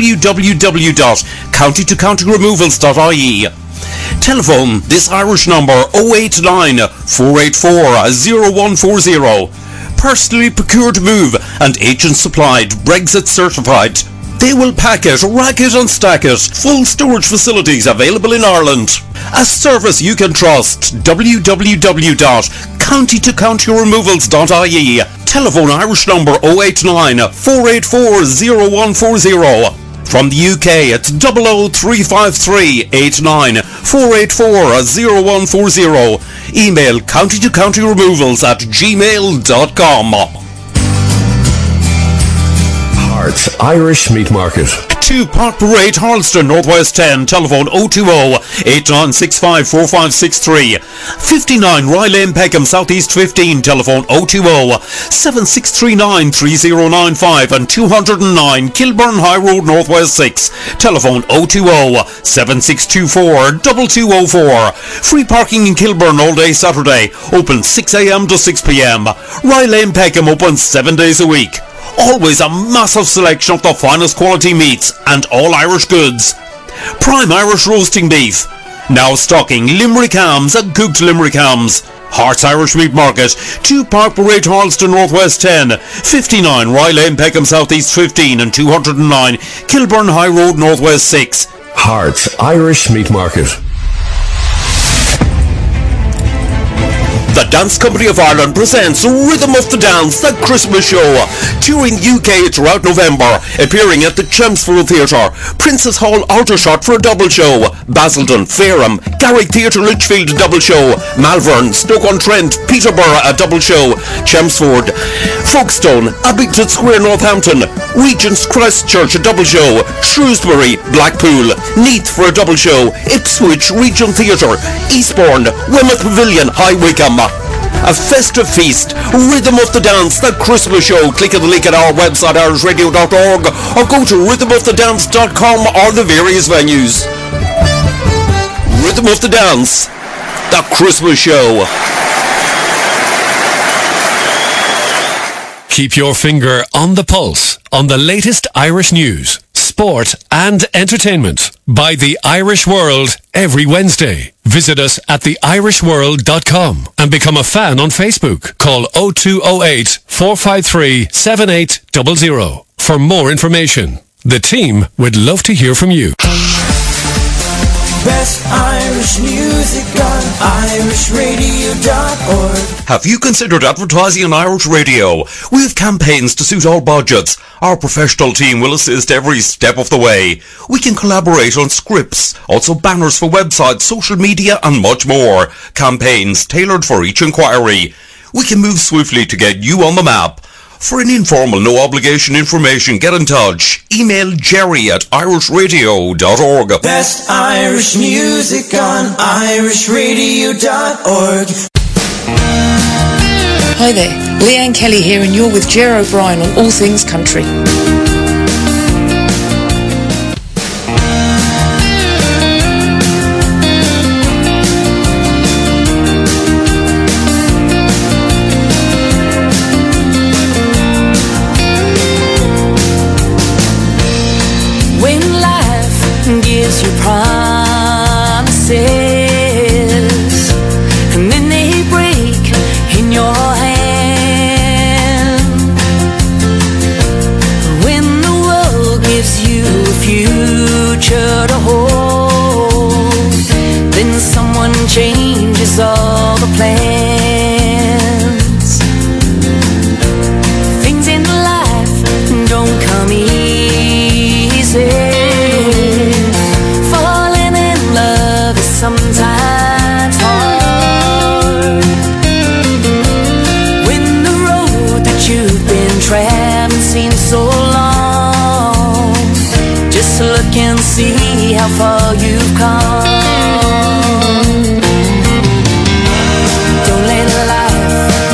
www.countytocountyremovals.ie. Telephone this Irish number 089 484 0140. Personally procured move and agent supplied, Brexit certified. They will pack it, rack it and stack it. Full storage facilities available in Ireland. A service you can trust. www.countytocountyremovals.ie. Telephone Irish number 089 484 0140. From the UK, it's 00353 89 484 0140. Email countytocountyremovals@gmail.com. Hearts Irish Meat Market. 2 Park Parade, Harleston, Northwest 10. Telephone 020-8965-4563. 59 Rye Lane, Peckham, Southeast 15. Telephone 020-7639-3095 and 209 Kilburn High Road, Northwest 6. Telephone 020-7624-2204. Free parking in Kilburn all day Saturday. Open 6 a.m. to 6 p.m. Rye Lane, Peckham open 7 days a week. Always a massive selection of the finest quality meats and all Irish goods. Prime Irish roasting beef. Now stocking Limerick hams and cooked Limerick hams. Hearts Irish Meat Market, 2 Park Parade, Harleston, Northwest 10, 59 Rye Lane, Peckham, Southeast 15 and 209 Kilburn High Road, Northwest 6. Hearts Irish Meat Market. The Dance Company of Ireland presents Rhythm of the Dance, the Christmas show, touring UK throughout November, appearing at the Chelmsford Theatre, Princess Hall Aldershot for a double show, Basildon, Fareham, Garrick Theatre Lichfield a double show, Malvern, Stoke-on-Trent, Peterborough a double show, Chelmsford, Folkestone, Abington Square, Northampton, Regent's Christchurch a double show, Shrewsbury, Blackpool, Neath for a double show, Ipswich Region Theatre, Eastbourne, Weymouth Pavilion, High Wycombe. A festive feast, Rhythm of the Dance, the Christmas show. Click on the link at our website, irishradio.org, or go to rhythmofthedance.com or the various venues. Rhythm of the Dance, the Christmas show. Keep your finger on the pulse on the latest Irish news, sport and entertainment by The Irish World every Wednesday. Visit us at theirishworld.com and become a fan on Facebook. Call 0208 453 7800 for more information. The team would love to hear from you. Best Irish music on irishradio.org. Have you considered advertising on Irish Radio? We have campaigns to suit all budgets. Our professional team will assist every step of the way. We can collaborate on scripts, also banners for websites, social media and much more. Campaigns tailored for each inquiry. We can move swiftly to get you on the map. For an informal, no-obligation information, get in touch. Email jerry@irishradio.org. Best Irish music on irishradio.org. Hi there, Leanne Kelly here, and you're with Ger O'Brien on All Things Country. Gives you promises, and then they break in your hand. When the world gives you a future to hold, then someone changes all the plans. Things in life don't come easy. Something So look and see how far you've come. Don't let life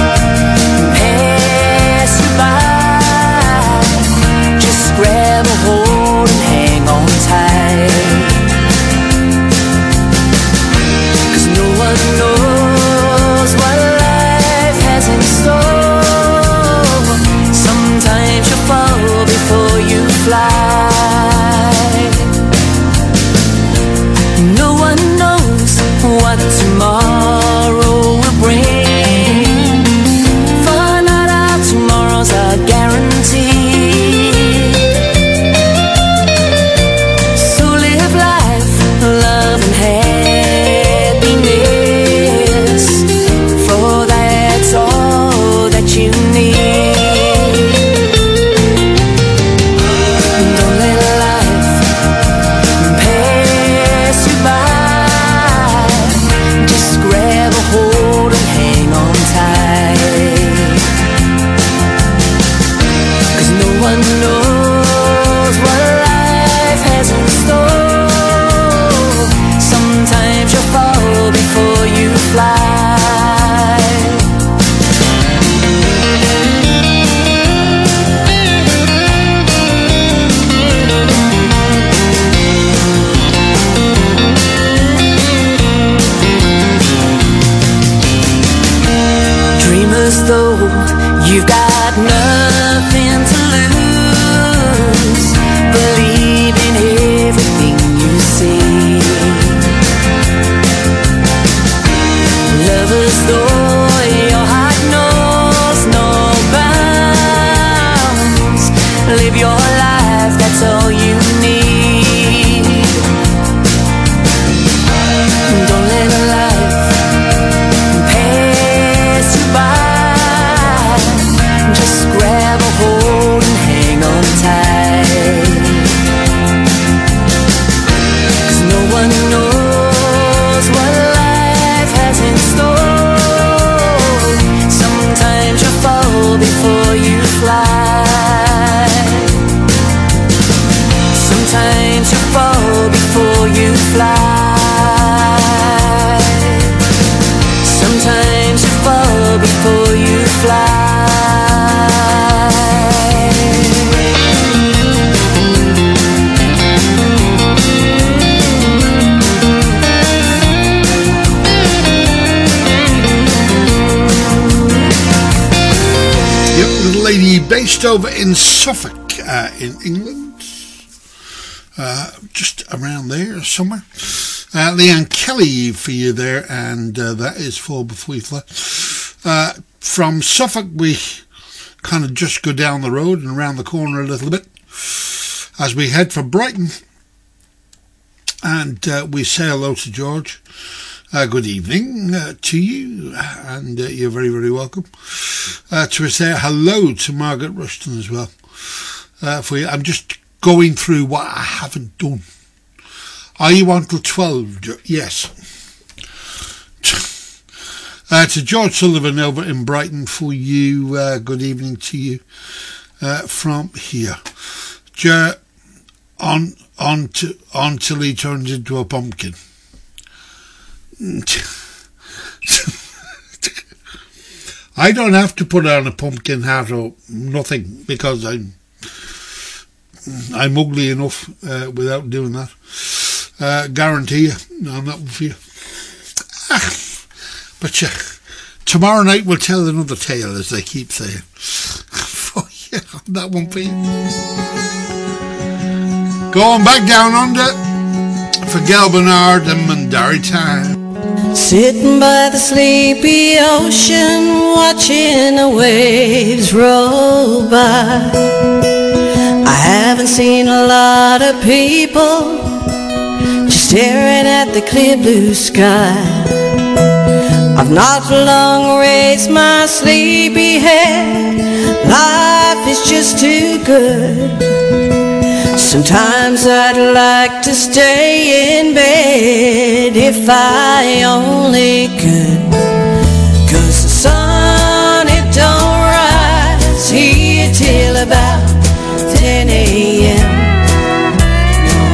pass you by. Just grab a hold and hang on tight. 'Cause no one knows what life has in store. Sometimes you fall before you fly. No one knows what tomorrow will bring. For not all tomorrows are guaranteed. So live life, love and happiness, for that's all that you need. Don't let life pass you by. Just grab a hold and hang on tight. 'Cause no one knows what life has in store. Sometimes you fall before you fly. Dream as though you've got nothing to lose. Believe in everything you see. Love as though your heart knows no bounds. Live your life, that's all you need. Don't let life pass you by. Just grab a hold and hang on tight. 'Cause no one knows what life has in store. Sometimes you fall before you fly. Sometimes you fall before you fly. Sometimes you fall before you fly. Yep, little lady based over in Suffolk, in England. Just around there somewhere. Leanne Kelly for you there, and that is Fall Before You Fly. From Suffolk, we kind of just go down the road and around the corner a little bit as we head for Brighton, and we say hello to George. Good evening to you, and you're very, very welcome. To say hello to Margaret Rushton as well. For you, I'm just going through what I haven't done. Are you on till 12? Yes. To George Sullivan over in Brighton for you, good evening to you from here. On till he turns into a pumpkin. I don't have to put on a pumpkin hat or nothing because I'm ugly enough without doing that. Guarantee you on that one for you. But tomorrow night we'll tell another tale, as they keep saying. For you on that one for you. Going back down under for Gal Bernard and Mandari Time. Sitting by the sleepy ocean, watching the waves roll by. I haven't seen a lot of people, just staring at the clear blue sky. I've not for long raised my sleepy head. Life is just too good. Sometimes I'd like to stay in bed if I only could. 'Cause the sun, it don't rise here till about 10 a.m. No,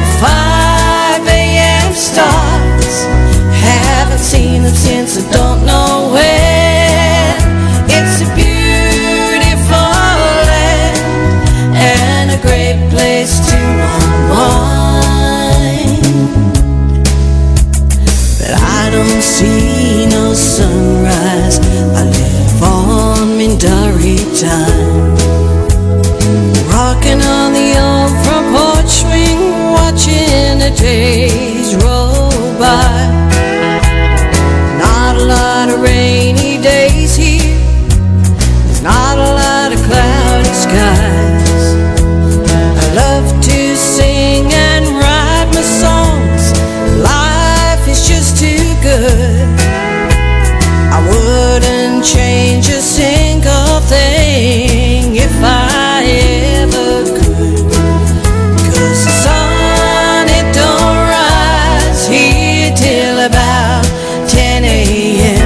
days roll by. Not a lot of rainy days here. There's not a lot of cloudy skies. I love to sing and write my songs. Life is just too good. I wouldn't change a single thing if I ever could. 'Cause the sun, it don't rise here till about 10 a.m.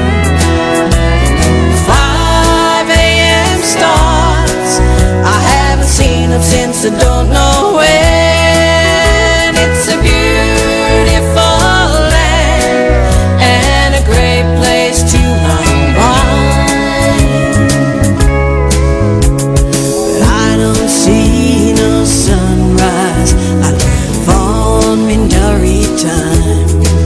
5 a.m. starts. I haven't seen them since I don't know when. It's a beautiful land and a great place to unwind. But I don't see no sunrise. I live on Mindoori time.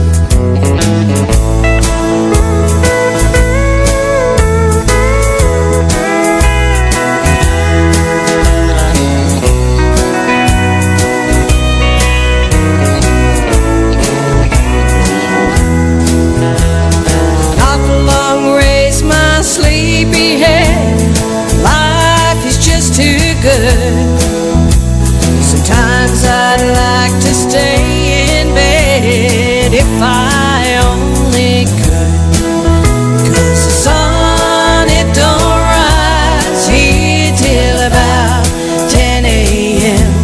Not for long raise my sleepy head. Life is just too good. Sometimes I'd like to stay in bed if I only could. 'Cause the sun, it don't rise here till about 10 a.m.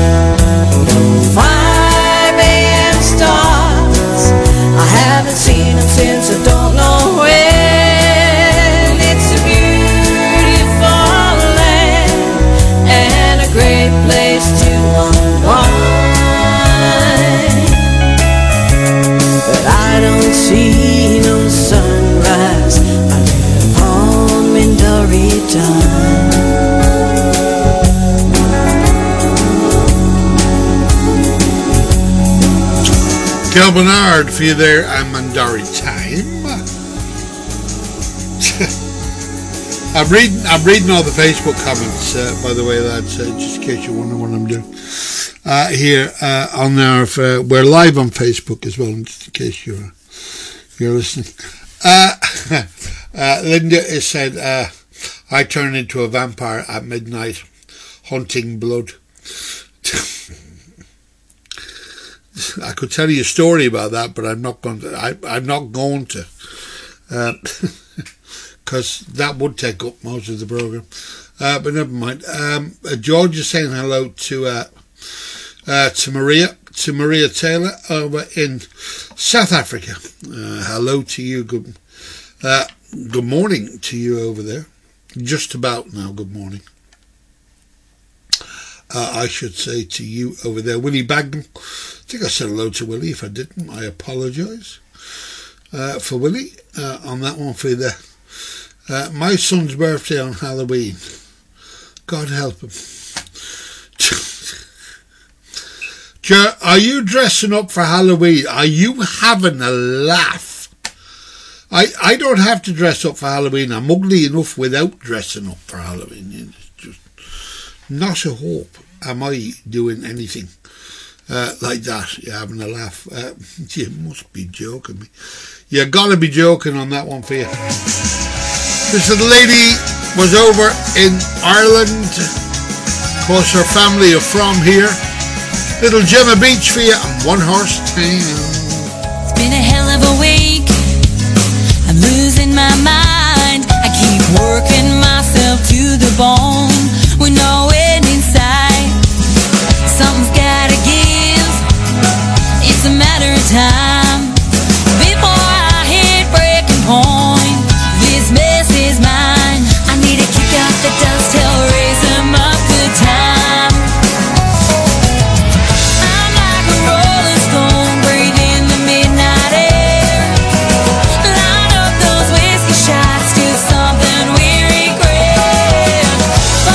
5 a.m. starts. I haven't seen them since I don't know when. It's a beautiful land and a great place to unwind. But I don't see no sunrise. I live on Mindoori time. Kel Bernard for you there at Mindoori time. I'm reading all the Facebook comments, by the way, lads, just in case you wonder what I'm doing. Here on our, we're live on Facebook as well, just in case you're listening. Linda has said, I turn into a vampire at midnight, hunting blood. I could tell you a story about that, but I'm not going to. I'm not going to, because that would take up most of the program. But never mind. George is saying hello to Maria Taylor over in South Africa. Hello to you. Good morning to you over there. Just about now. Good morning. I should say to you over there, Willie Bagnall. I think I said hello to Willie. If I didn't, I apologise for Willie on that one for you there. My son's birthday on Halloween. God help him. Are you dressing up for Halloween? Are you having a laugh? I don't have to dress up for Halloween. I'm ugly enough without dressing up for Halloween. It's just not a hope am I doing anything like that. You're having a laugh. You must be joking me. You gotta be joking on that one for you. This little lady was over in Ireland. Of course, her family are from here. Little Gemma Beach for you on One Horse Town. It's been a hell of a week. I'm losing my mind. I keep working myself to the bone with no end in sight. Something's gotta give. It's a matter of time before I hit breaking point. This mess is mine. I need to kick out the dust, raise them up good time. I'm like a rolling stone, breathing the midnight air. Line up those whiskey shots to something we regret.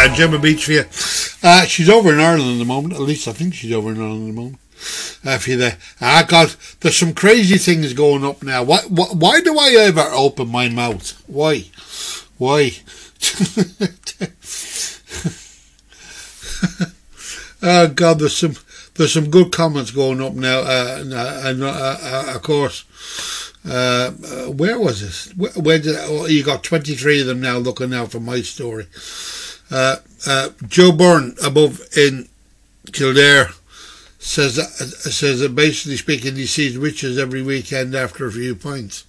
Gemma Beach for you. She's over in Ireland at the moment. At least I think she's over in Ireland at the moment. For you there. God, there's some crazy things going up now. Why do I ever open my mouth? Why? Oh God, there's some good comments going up now. Of course. Where was this? Where did you got 23 of them now looking out for my story? Joe Byrne above in Kildare says that basically speaking he sees witches every weekend after a few pints.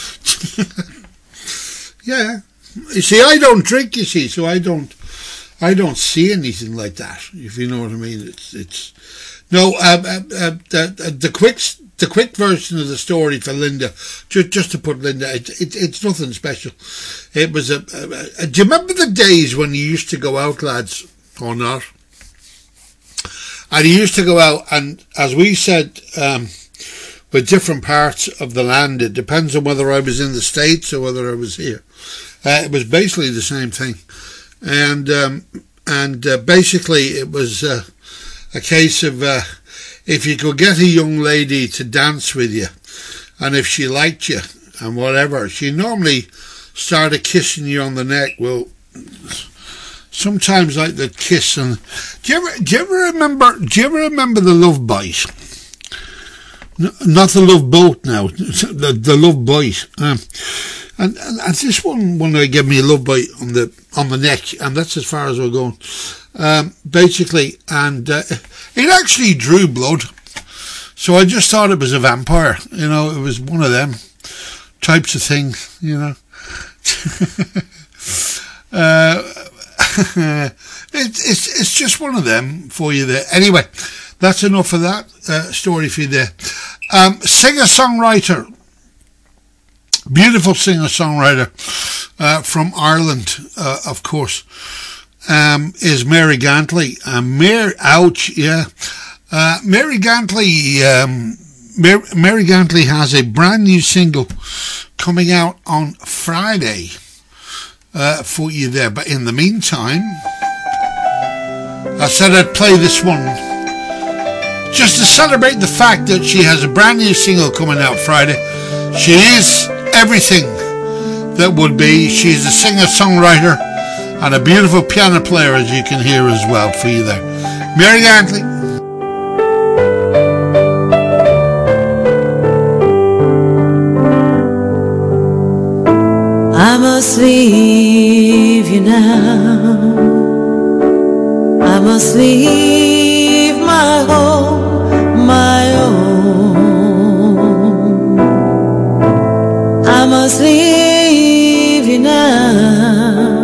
Yeah, you see, I don't drink, you see, so I don't see anything like that, if you know what I mean. It's no the quick version of the story for Linda, just to put Linda, it's nothing special. It was do you remember the days when you used to go out, lads, or not? And you used to go out, and as we said, with different parts of the land, it depends on whether I was in the States or whether I was here. It was basically the same thing, and basically it was a case of if you could get a young lady to dance with you, and if she liked you and whatever, she normally started kissing you on the neck. Well, sometimes like the kiss, and do you ever remember the love bite? Not the love boat now, the love bite. And this one they gave me a love bite on the neck, and that's as far as we're going. Basically, and it actually drew blood, so I just thought it was a vampire. You know, it was one of them types of things. You know, it's just one of them for you there. Anyway, that's enough of that story for you there. Singer-songwriter, beautiful singer-songwriter from Ireland, of course, is Mary Gantley. Mary Gantley has a brand new single coming out on Friday for you there. But in the meantime, I said I'd play this one just to celebrate the fact that she has a brand new single coming out Friday. She is everything that would be. She's a singer-songwriter and a beautiful piano player, as you can hear as well, for you there. Mary Gantley. I must leave you now. I must leave my home, my own. I must leave you now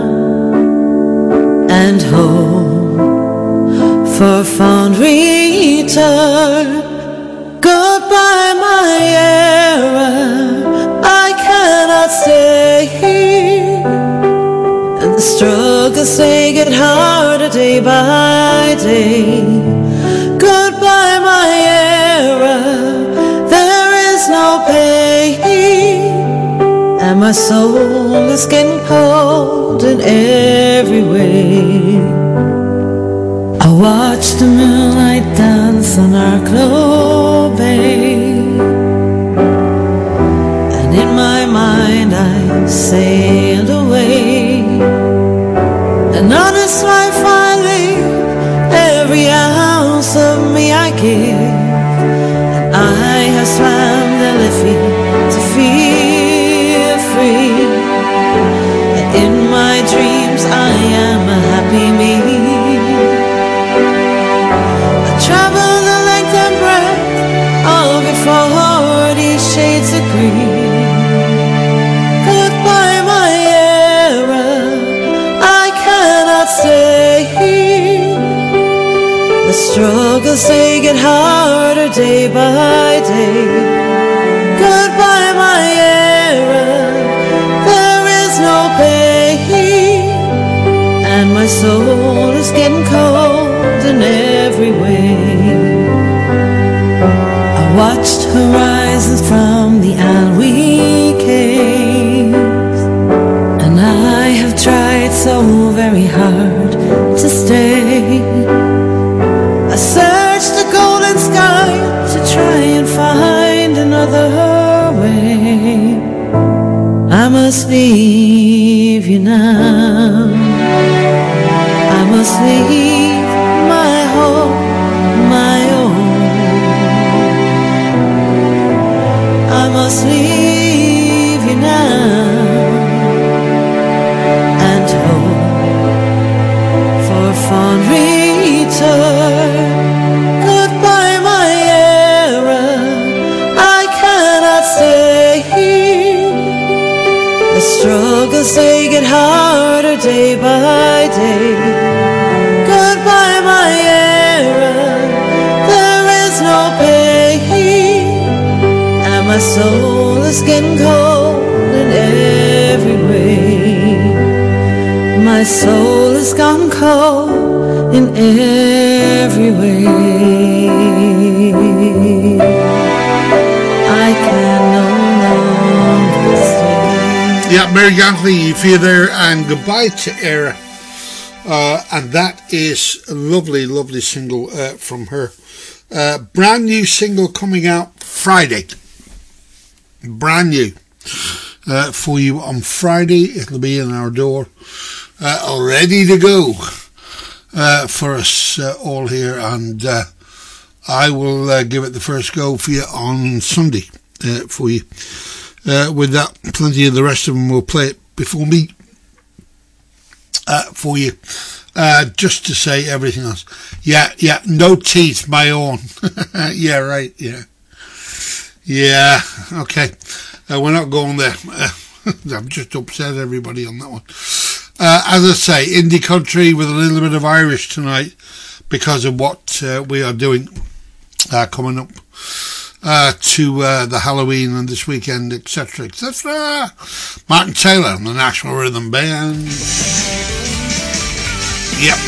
and hope for fond return. Goodbye, my era, I cannot stay here, and the struggles they get harder day by day. Goodbye, my era, there is no pain, and my soul is getting cold in every way. I watch the moonlight dance on our glow bay, and in my mind I sailed away. An honest life I live, every ounce of me I give, and I have swam the Liffey to feel free. And in my dreams I am a happy me. I travel the length and breadth of your 40 shades of green. Goodbye, my era, I cannot stay here. The struggles they get harder day by day. Goodbye, my era, there is no pain, and my soul is getting cold in every way. I watched horizons from the Alwee Caves, and I have tried so very hard leave you now. I must leave my home, my own. I must leave you now and hope for fond return. Goodbye, my era, I cannot stay here. The struggles, they get harder day by day. Goodbye, my era, there is no pain. And my soul is getting cold in every way. My soul has gone cold in every way. I can no longer stay. Yeah, Mary Gantley, Fia there, and Goodbye to Era. And that is a lovely, lovely single from her. Brand new single coming out Friday. Brand new. For you on Friday. It'll be in our door. All ready to go for us all here. And I will give it the first go for you on Sunday for you. With that, plenty of the rest of them will play it before me for you. Just to say everything else. Yeah, no teeth, my own. Yeah, right, yeah. Yeah, okay. We're not going there. I've just upset everybody on that one. As I say, indie country with a little bit of Irish tonight because of what we are doing coming up to the Halloween and this weekend, etc., etc. Martin Taylor and the National Rhythm Band. Yep.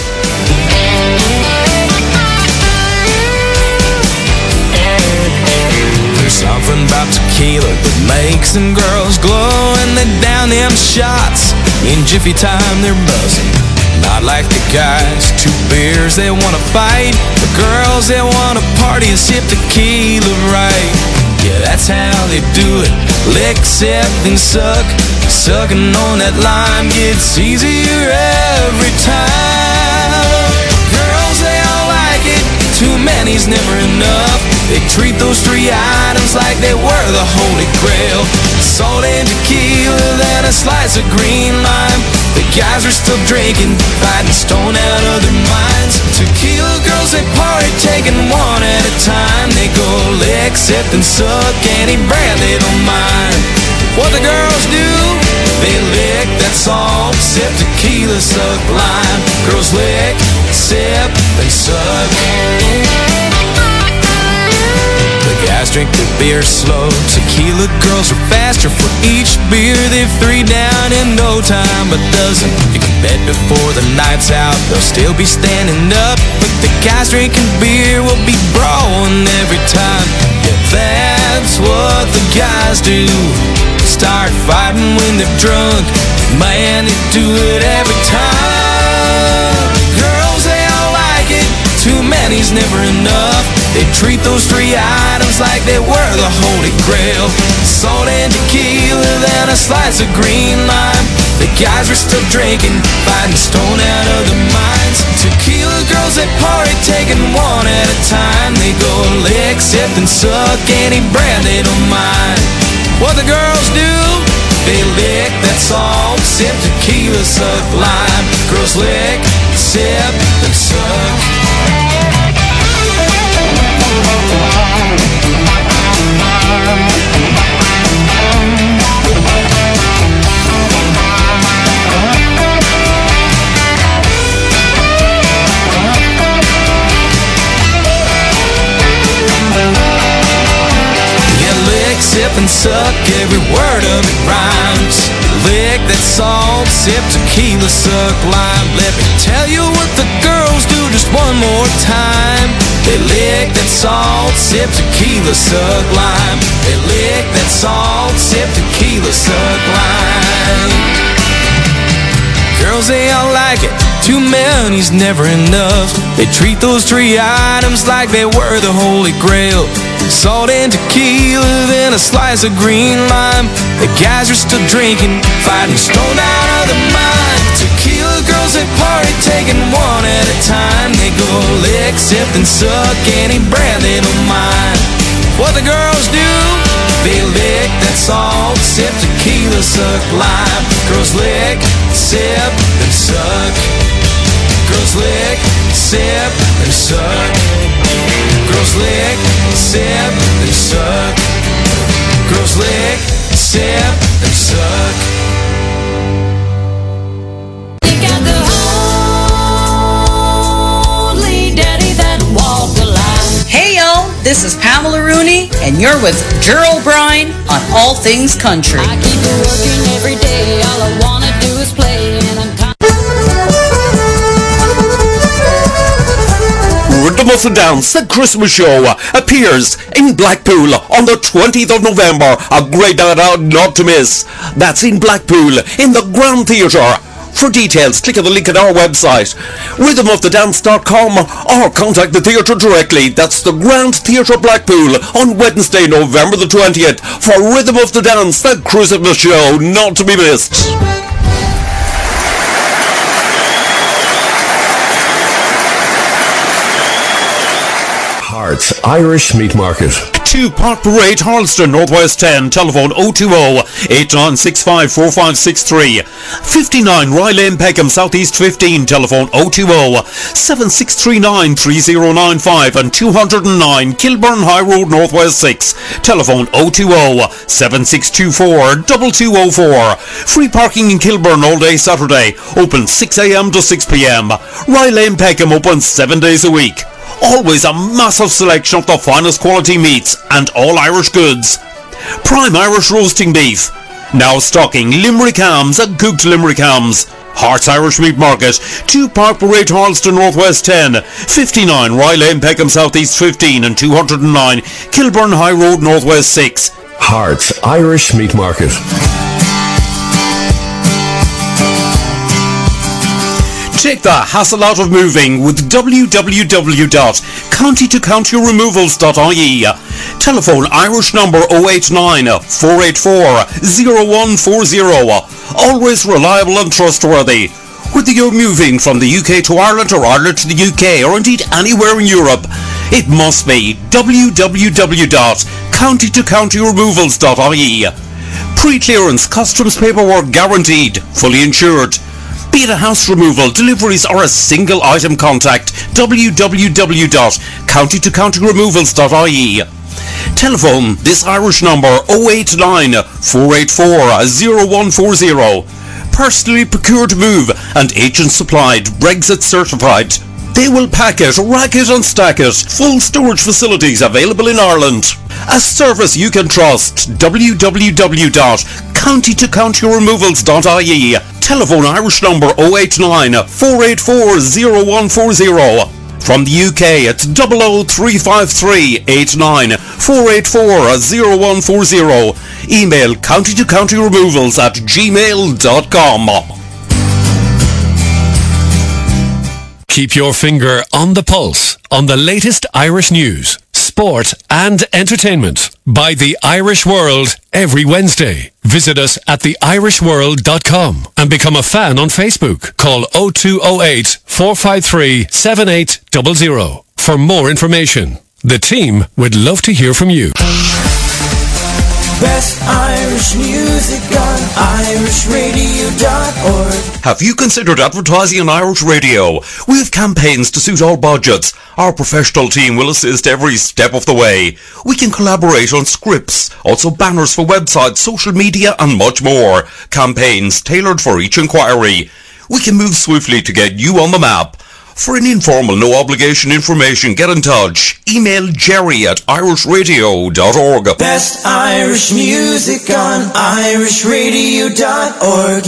There's something about tequila that makes them girls glow, and they down them shots. In jiffy time they're buzzing. Not like the guys, 2 beers they wanna fight. The girls they wanna party and sip tequila right. Yeah, that's how they do it. Lick, sip, then suck. Sucking on that lime gets easier every time. Girls they all like it. Too many's never enough. They treat those 3 items like they were the holy grail. Salt and tequila, then a slice of green lime. The guys are still drinking, fighting stone out of their minds. Tequila girls, they party, taking one at a time. They go lick, sip, and suck any brand they don't mind. What the girls do, they lick that salt, sip tequila, suck lime. Girls lick, sip, and suck. Guys drink their beer slow. Tequila girls are faster. For each beer they've 3 down in no time a dozen. You can bet before the night's out they'll still be standing up. But the guys drinking beer will be brawling every time. Yeah, that's what the guys do. Start fighting when they're drunk. Man, they do it every time. Girls, they all like it. Too many's never enough. They treat those 3 items like they were the holy grail. Salt and tequila, then a slice of green lime. The guys are still drinking, fighting stone out of their minds. Tequila girls, they party, taking one at a time. They go lick, sip, and suck any brand they don't mind. What the girls do, they lick that salt, sip tequila, suck lime. Girls lick, sip, and suck. Sip and suck, every word of it rhymes. Lick that salt, sip tequila, suck lime. Let me tell you what the girls do just one more time. They lick that salt, sip tequila, suck lime. They lick that salt, sip tequila, suck lime. Girls, they all like it. Too many's never enough. They treat those 3 items like they were the Holy Grail. Salt and tequila, then a slice of green lime. The guys are still drinking, fighting stoned out of their mind. Tequila girls, they party, taking one at a time. They go lick, sip, and suck any brand they don't mind. What the girls do, they lick, that's all. Sip tequila, suck lime. Girls lick, sip, and suck. Girls lick, sip, and suck. Girls lick, sip, and suck. Girls lick, sip, and suck. You got the holy daddy that walked the line. Hey y'all, this is Pamela Rooney, and you're with Gerald Bryan on All Things Country. I keep working every day, all I wanna do is play, and I'm Rhythm of the Dance, the Christmas show, appears in Blackpool on the 20th of November. A great night out not to miss. That's in Blackpool, in the Grand Theatre. For details, click on the link on our website, rhythmofthendance.com, or contact the theatre directly. That's the Grand Theatre Blackpool on Wednesday, November the 20th, for Rhythm of the Dance, the Christmas show not to be missed. Hearts Irish Meat Market. 2 Park Parade, Harleston, Northwest 10, telephone 020-8965-4563. 59 Rye Lane, Peckham, Southeast 15, telephone 020-7639-3095, and 209 Kilburn High Road, Northwest 6, telephone 020-7624-2204. Free parking in Kilburn all day Saturday, open 6 a.m. to 6 p.m. Rye Lane, Peckham, open 7 days a week. Always a massive selection of the finest quality meats and all Irish goods. Prime Irish roasting beef. Now stocking Limerick hams and cooked Limerick hams. Hearts Irish Meat Market, 2 Park Parade, Harleston, Northwest 10, 59 Rye Lane, Peckham, Southeast 15, and 209 Kilburn High Road, Northwest 6. Hearts Irish Meat Market. Take the hassle out of moving with www.countytocountyremovals.ie. Telephone Irish number 089 484 0140. Always reliable and trustworthy. Whether you're moving from the UK to Ireland or Ireland to the UK, or indeed anywhere in Europe, it must be www.countytocountyremovals.ie. Pre-clearance customs paperwork guaranteed, fully insured. Be it a house removal, deliveries, or a single item, contact www.countytocountyremovals.ie. Telephone this Irish number 089 484 0140. Personally procured move and agent supplied, Brexit certified. They will pack it, rack it and stack it. Full storage facilities available in Ireland. A service you can trust. www.countytocountyremovals.ie. Telephone Irish number 089 484 0140. From the UK, it's 00353 89 484 0140. Email countytocountyremovals@gmail.com. Keep your finger on the pulse on the latest Irish news, sport and entertainment by The Irish World every Wednesday. Visit us at theirishworld.com and become a fan on Facebook. Call 0208 453 7800 for more information. The team would love to hear from you. Best Irish music on irishradio.org. Have you considered advertising on Irish Radio? We have campaigns to suit all budgets. Our professional team will assist every step of the way. We can collaborate on scripts, also banners for websites, social media and much more. Campaigns tailored for each inquiry. We can move swiftly to get you on the map. For an informal, no-obligation information, get in touch. Email jerry@irishradio.org. Best Irish music on irishradio.org.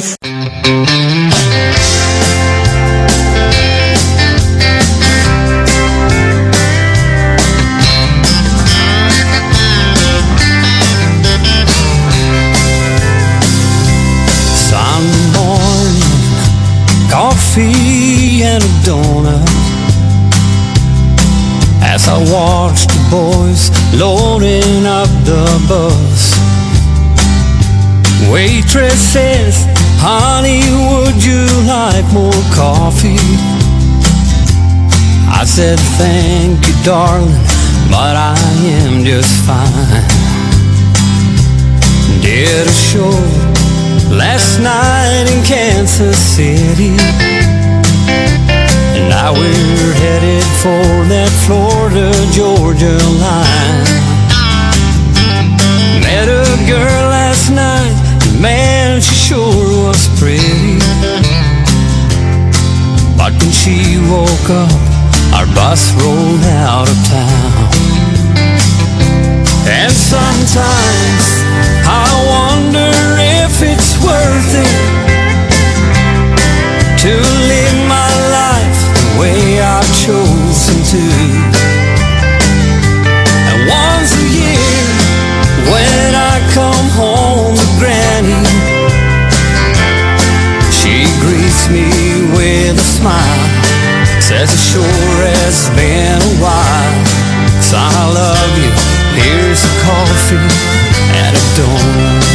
Some morning coffee and a donut as I watched the boys loading up the bus. Waitress says, honey, would you like more coffee? I said, thank you, darling, but I am just fine. Did a show last night in Kansas City, and now we're headed for that Florida-Georgia line. Met a girl last night, and man, she sure was pretty. But when she woke up, our bus rolled out of town. And sometimes I wonder if it's worth it to live my life the way I've chosen to. And once a year, when I come home to Granny, she greets me with a smile, says it sure has been a while. Son, I love you, here's a coffee and a donut.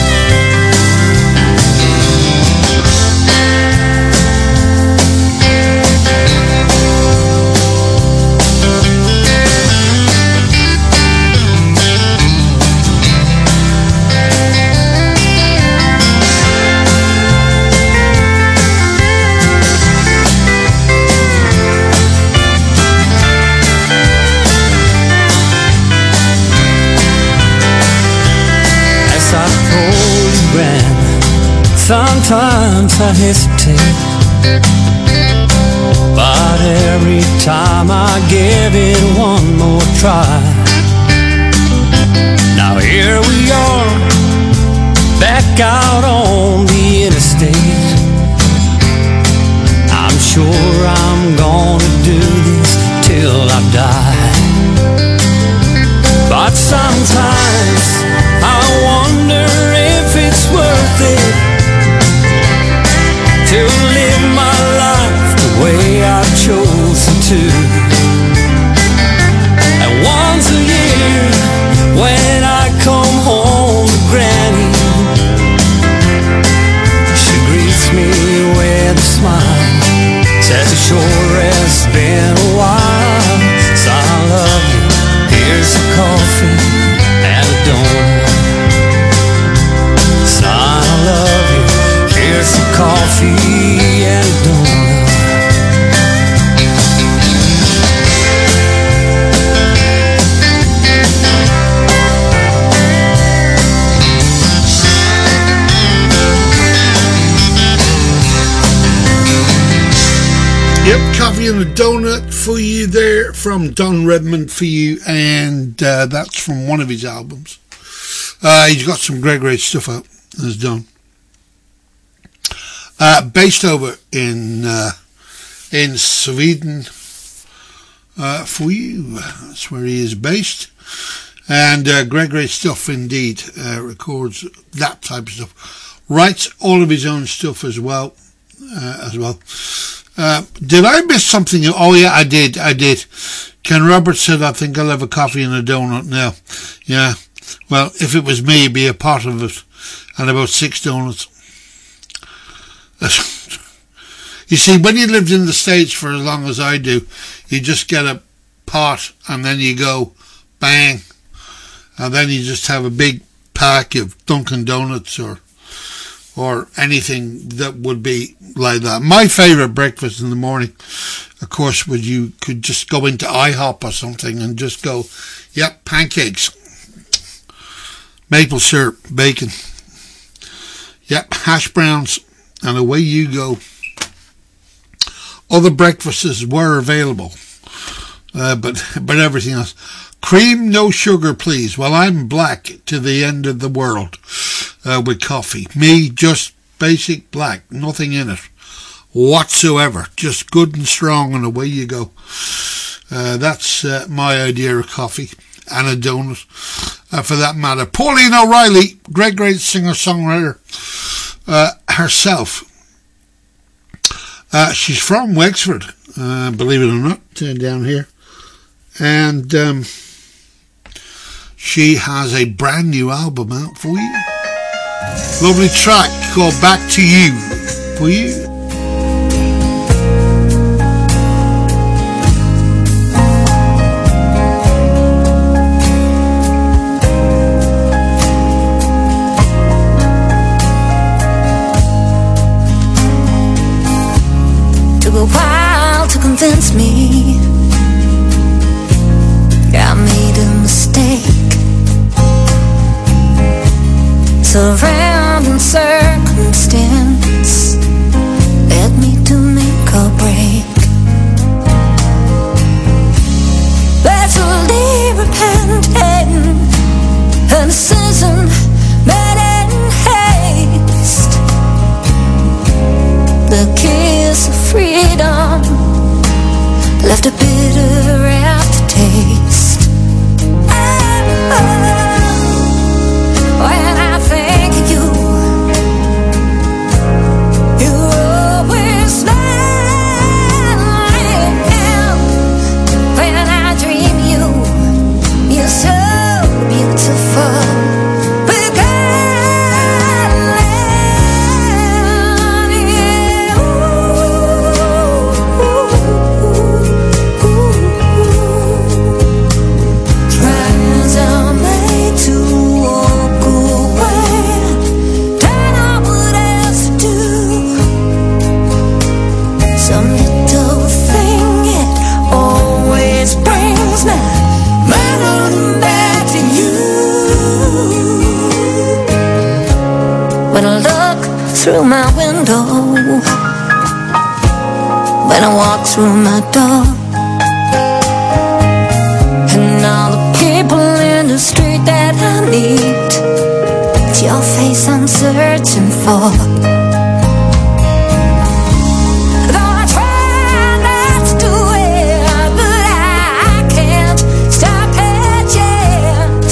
Sometimes I hesitate, but every time I give it one more try. Now here we are, back out on the interstate. I'm sure I'm gonna do this till I die. But sometimes I wonder if it's worth it to live my life the way I've chosen to. And once a year, when I come home to Granny, she greets me with a smile, says it sure has been a while. So I love you, here's a coffee and a donut. So I love you, here's a coffee and a donut. Yep, coffee and a donut for you there from Don Redmond for you, and that's from one of his albums. He's got some great stuff out, as Don. Based over in Sweden for you. That's where he is based. And great stuff indeed. Records that type of stuff. Writes all of his own stuff as well. Did I miss something? Oh yeah, I did. Ken Roberts said, I think I'll have a coffee and a donut now. Yeah. Well, if it was me, it'd be a pot of it and about 6 donuts. You see, when you lived in the States for as long as I do, you just get a pot and then you go bang, and then you just have a big pack of Dunkin' Donuts or anything that would be like that. My favourite breakfast in the morning, of course, was you could just go into IHOP or something and just go, yep, pancakes, maple syrup, bacon, yep, hash browns, and away you go. Other breakfasts were available, but everything else. Cream, no sugar, please. Well, I'm black to the end of the world with coffee. Me, just basic black, nothing in it whatsoever. Just good and strong, and away you go. That's my idea of coffee and a donut, for that matter. Pauline O'Reilly, great singer-songwriter herself. She's from Wexford, believe it or not, down here. And she has a brand new album out for you. Lovely track called Back to You for you. Took a while to convince me I made a mistake. Surrounding circumstance led me to make a break. Bitterly repenting, a decision made in haste. The kiss of freedom left a bitter aftertaste. When I think of you, you're always there. When I dream you, you're so beautiful. When I look through my window, when I walk through my door, and all the people in the street that I meet, it's your face I'm searching for. Though I try not to do it, but I can't stop it yet.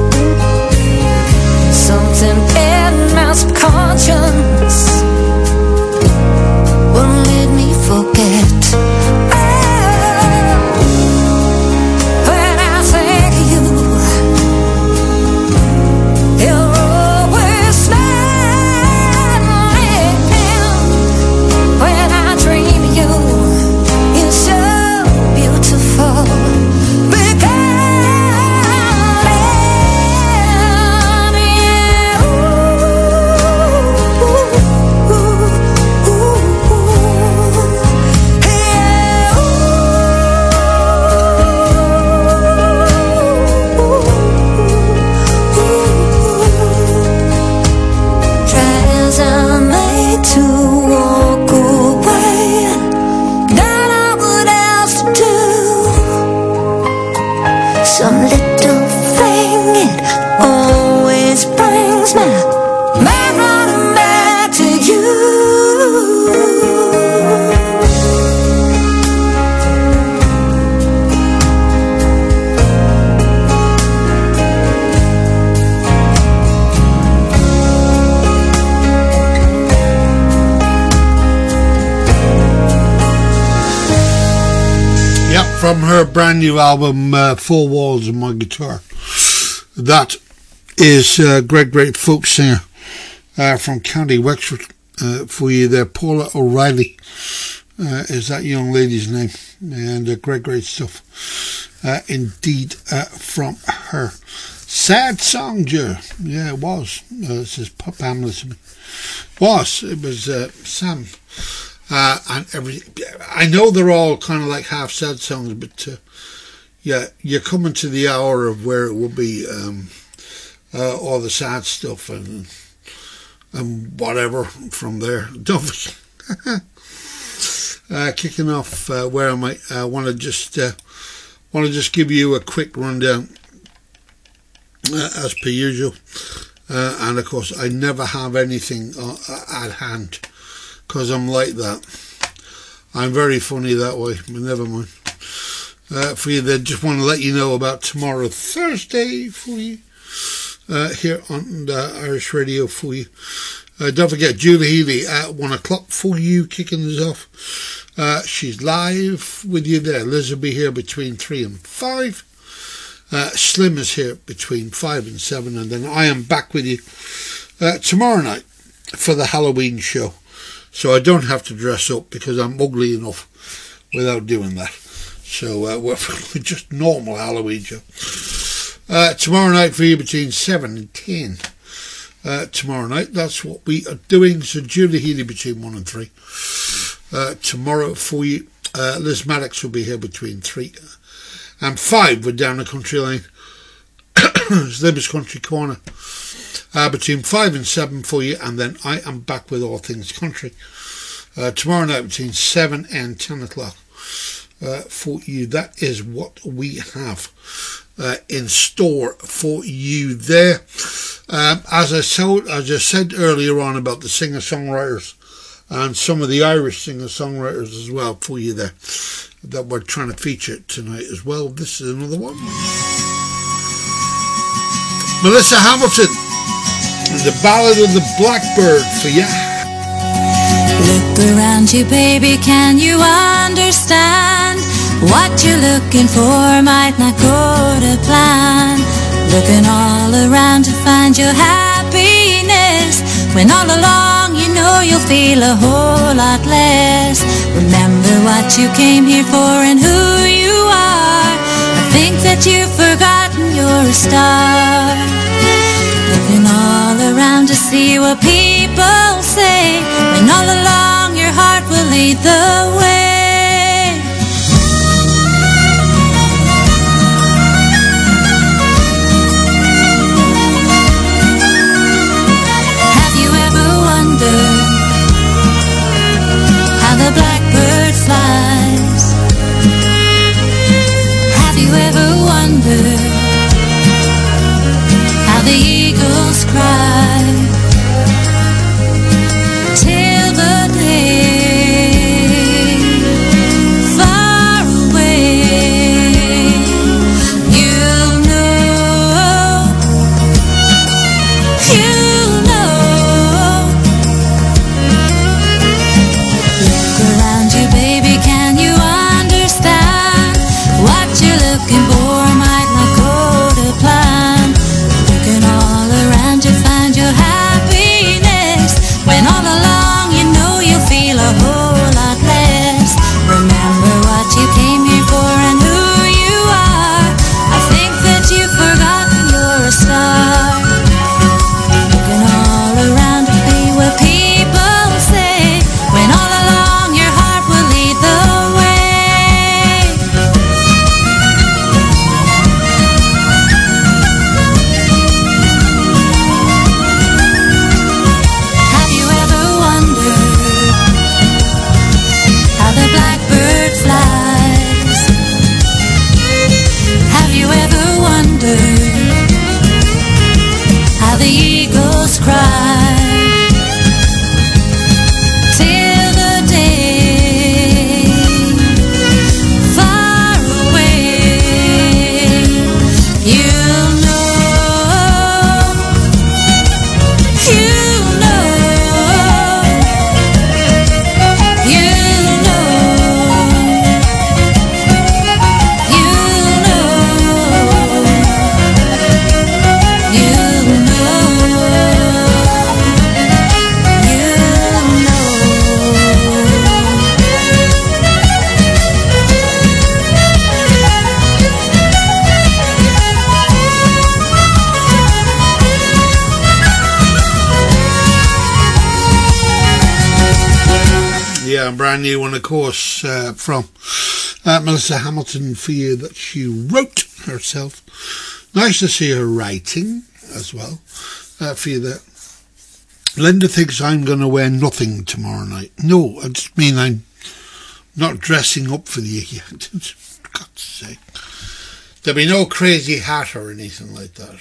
Something in my subconscious won't let me forget. When I think of you, you're always smiling. When I dream of you, you're so beautiful. Some little thing, it always brings my mind running back to you. Yep, from her brand new album, Four Walls and My Guitar. That is great folk singer from County Wexford for you there. Paula O'Reilly is that young lady's name, and great stuff indeed from her. Sad song, Joe. Yeah, it was. Says Pamela to me. It was Sam. And I know they're all kind of like half sad songs, but yeah, you're coming to the hour of where it will be all the sad stuff and whatever from there. Don't kicking off where I might want to just give you a quick rundown as per usual, and of course I never have anything at hand. Because I'm like that. I'm very funny that way, but never mind. For you, they just want to let you know about tomorrow, Thursday, for you, here on Irish Radio for you. Don't forget Julie Healy at 1 o'clock for you, kicking us off. She's live with you there. Liz will be here between 3 and 5. Slim is here between 5 and 7, and then I am back with you tomorrow night for the Halloween show. So I don't have to dress up because I'm ugly enough without doing that. So we're just normal Halloween show. Tomorrow night for you between 7 and 10. Tomorrow night, that's what we are doing. So Julie Healy between 1 and 3. Tomorrow for you, Liz Maddox will be here between 3 and 5. We're down the country line. Slim's Country Corner. Between 5 and 7 for you, and then I am back with All Things Country. Tomorrow night between 7 and 10 o'clock for you. That is what we have in store for you there. As I said earlier on about the singer-songwriters and some of the Irish singer-songwriters as well for you there that we're trying to feature tonight as well. This is another one. Melissa Hamilton, the Ballad of the Blackbird for you. Look around you, baby, can you understand? What you're looking for might not go to plan. Looking all around to find your happiness, when all along you know you'll feel a whole lot less. Remember what you came here for and who you are. I think that you've forgotten you're a star. Looking all around to see what people say, when all along your heart will lead the way. Have you ever wondered how the blackbird flies? Have you ever wondered how the eagles cry till the day far away? You'll know, you'll know. Look around you, baby, can you understand? What you're looking for might not go to plan. Looking all around to find your happiness, when all along you know you'll feel a whole lot less. Remember what you came here for and who you are. I think that you've forgotten you're a star. Looking all around to see what people say, when all along your heart will lead the way. Have you ever wondered how the blackbird flies? Have you ever wondered how the eagles cry till the day far away? You'll know, you'll know, you'll know, you'll know, you'll Yeah, brand new one, of course, from Melissa Hamilton for you that she wrote herself. Nice to see her writing as well for you there. Linda thinks I'm going to wear nothing tomorrow night. No, I just mean I'm not dressing up for the yet. For God's sake. There'll be no crazy hat or anything like that.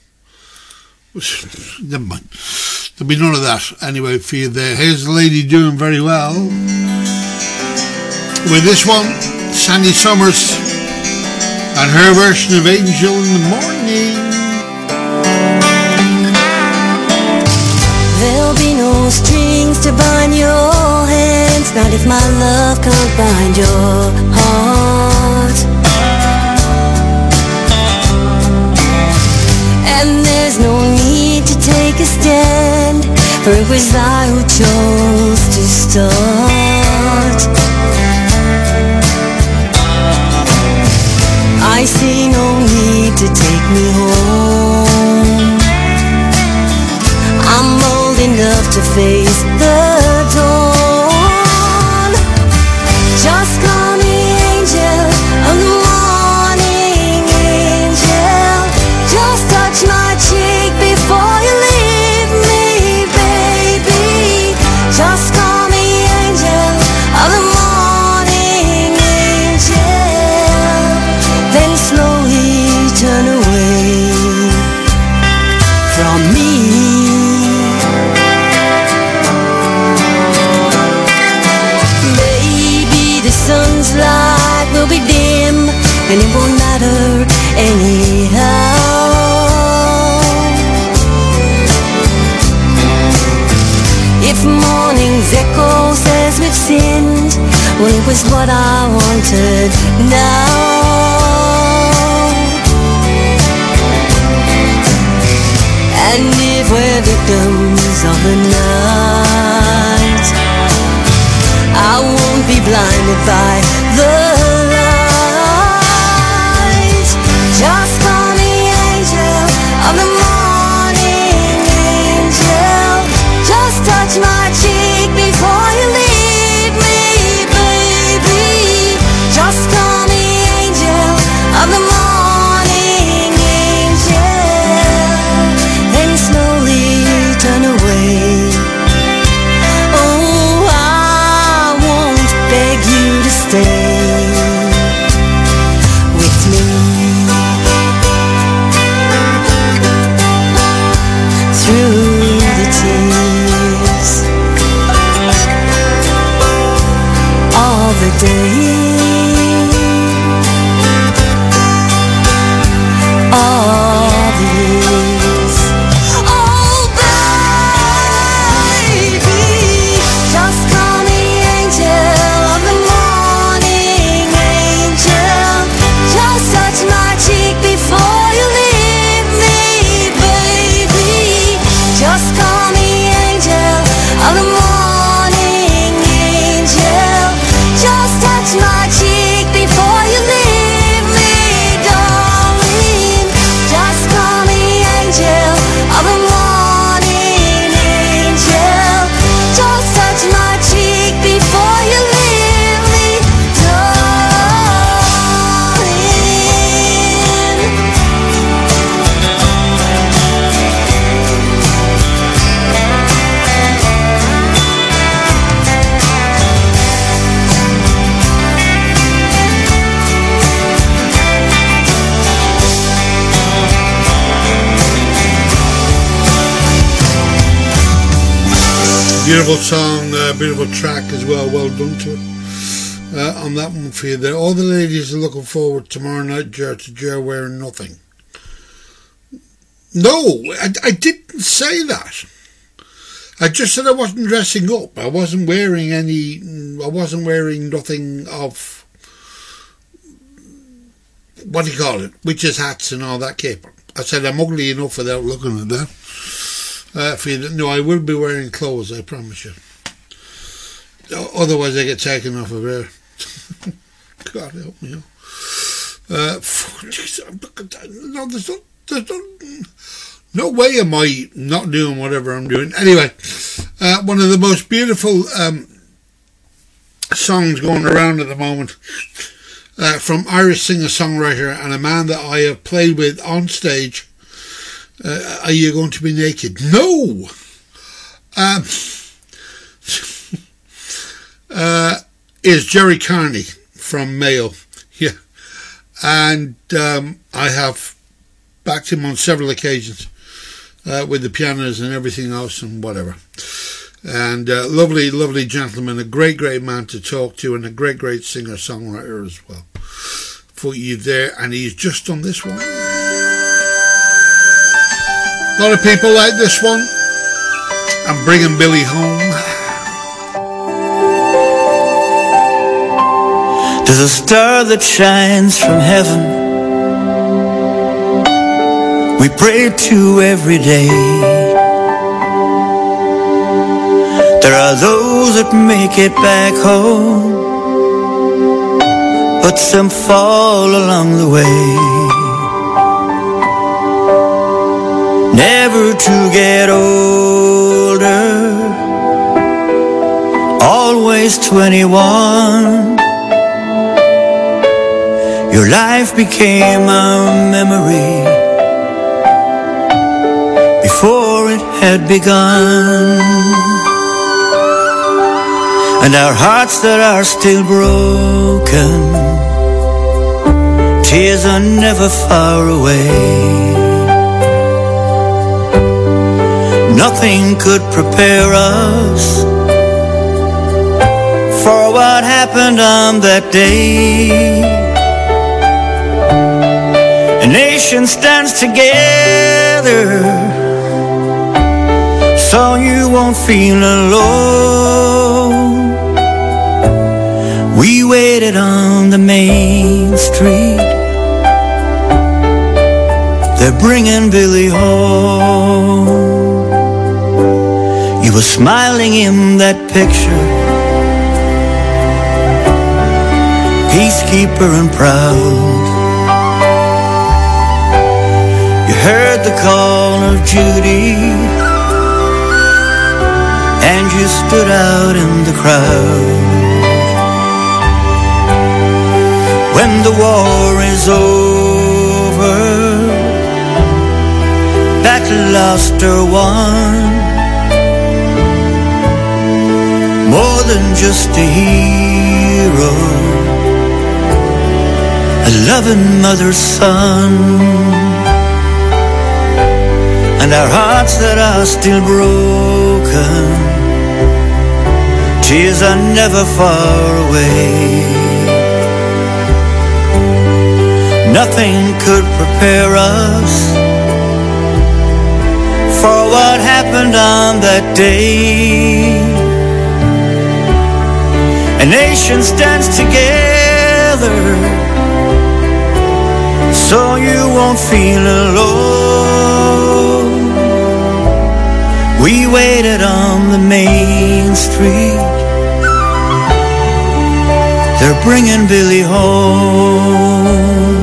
Never mind. There'll be none of that anyway for you there. Here's the lady doing very well with this one, Sandy Summers and her version of Angel in the Morning. There'll be no strings to bind your hands, not if my love can't bind your heart. And there's no need to take a stand, for it was I who chose to start. I see no need to take me home. I'm old enough to face the dawn. Just call me angel of the morning, angel. Just touch my cheek before you leave me, baby. Just call me angel of the morning, angel. Then slowly turn away from me. Baby, the sun's light will be dim, and it won't matter anyhow. If morning's echo says we've sinned, well, it was what I wanted now. And if we're victims of the night, I won't be blinded by the light. Just call me angel of the morning, angel. Just touch my cheek before you leave me, baby. Just call me angel of the morning, angel. Then slowly turn away. Oh, I won't beg you to stay with me. Through the tears of the day, of the years. Oh, baby, just call me angel of the morning, angel. Just touch my cheek before you leave me, baby. Just call me angel of the morning, angel. Just touch my cheek before you leave me, darling. Just call me angel of the morning, angel. Just touch my cheek before you leave me, Beautiful song, beautiful track as well. Well done to it on that one for you there. All the ladies are looking forward tomorrow night, Ger, to Ger wearing nothing. No, I didn't say that. I just said I wasn't dressing up. I wasn't wearing nothing of, what do you call it, witches' hats and all that caper. I said I'm ugly enough without looking at that. For you, no, I will be wearing clothes, I promise you. Otherwise I get taken off of air. God help me. No, there's no way am I not doing whatever I'm doing. Anyway, one of the most beautiful songs going around at the moment from Irish singer-songwriter and a man that I have played with on stage. Are you going to be naked? No! Is Jerry Carney from Mayo. Yeah. And I have backed him on several occasions with the pianos and everything else and whatever. And lovely, lovely gentleman, a great, great man to talk to, and a great, great singer-songwriter as well. For you there, and he's just done this one. A lot of people like this one. I'm bringing Billy home. There's a star that shines from heaven we pray to every day. There are those that make it back home, but some fall along the way. Never to get older, always 21. Your life became a memory before it had begun. And our hearts that are still broken, tears are never far away. Nothing could prepare us for what happened on that day. A nation stands together so you won't feel alone. We waited on the main street, they're bringing Billy home. You were smiling in that picture, peacekeeper and proud. You heard the call of duty, and you stood out in the crowd. When the war is over, battle lost or won, more than just a hero, a loving mother's son. And our hearts that are still broken, tears are never far away. Nothing could prepare us for what happened on that day. A nation stands together so you won't feel alone. We waited on the main street, they're bringing Billy home.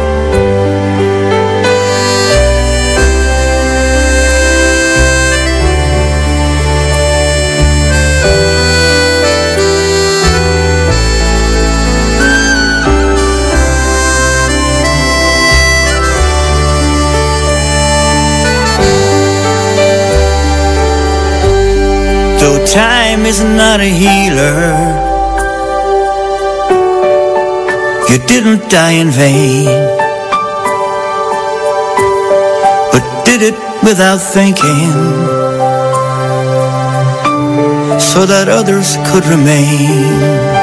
Though time is not a healer, you didn't die in vain, but did it without thinking, so that others could remain.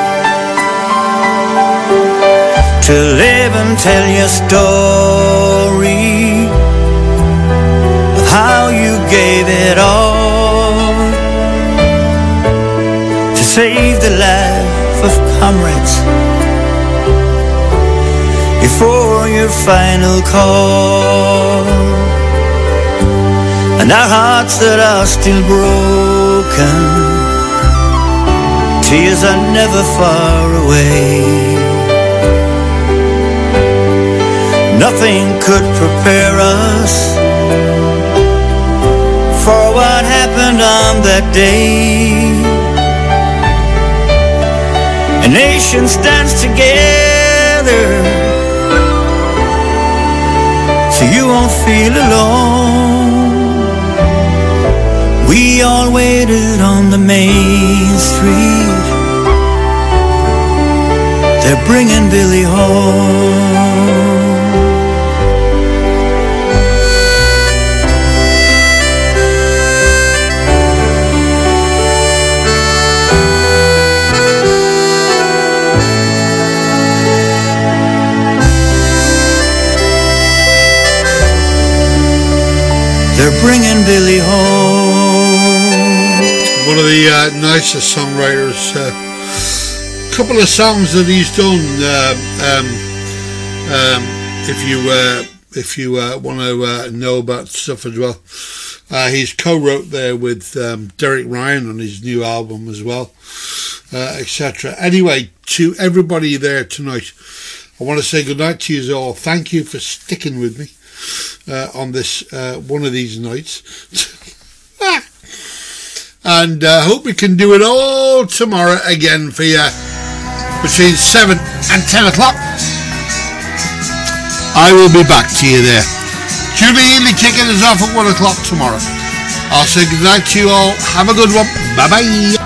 To live and tell your story of how you gave it all to save the life of comrades before your final call. And our hearts that are still broken, tears are never far away. Nothing could prepare us for what happened on that day. A nation stands together so you won't feel alone. We all waited on the main street, they're bringing Billy home. They're bringing Billy home. one of the nicest songwriters. Couple of songs that he's done. If you want to know about stuff as well, he's co-wrote there with Derek Ryan on his new album as well, etc. Anyway, to everybody there tonight, I want to say good night to you all. Thank you for sticking with me on this one of these nights. And I hope we can do it all tomorrow again for you between 7 and 10 o'clock. I will be back to you there. Julie Healy kicking us off at 1 o'clock tomorrow. I'll say good night to you all. Have a good one. Bye-bye.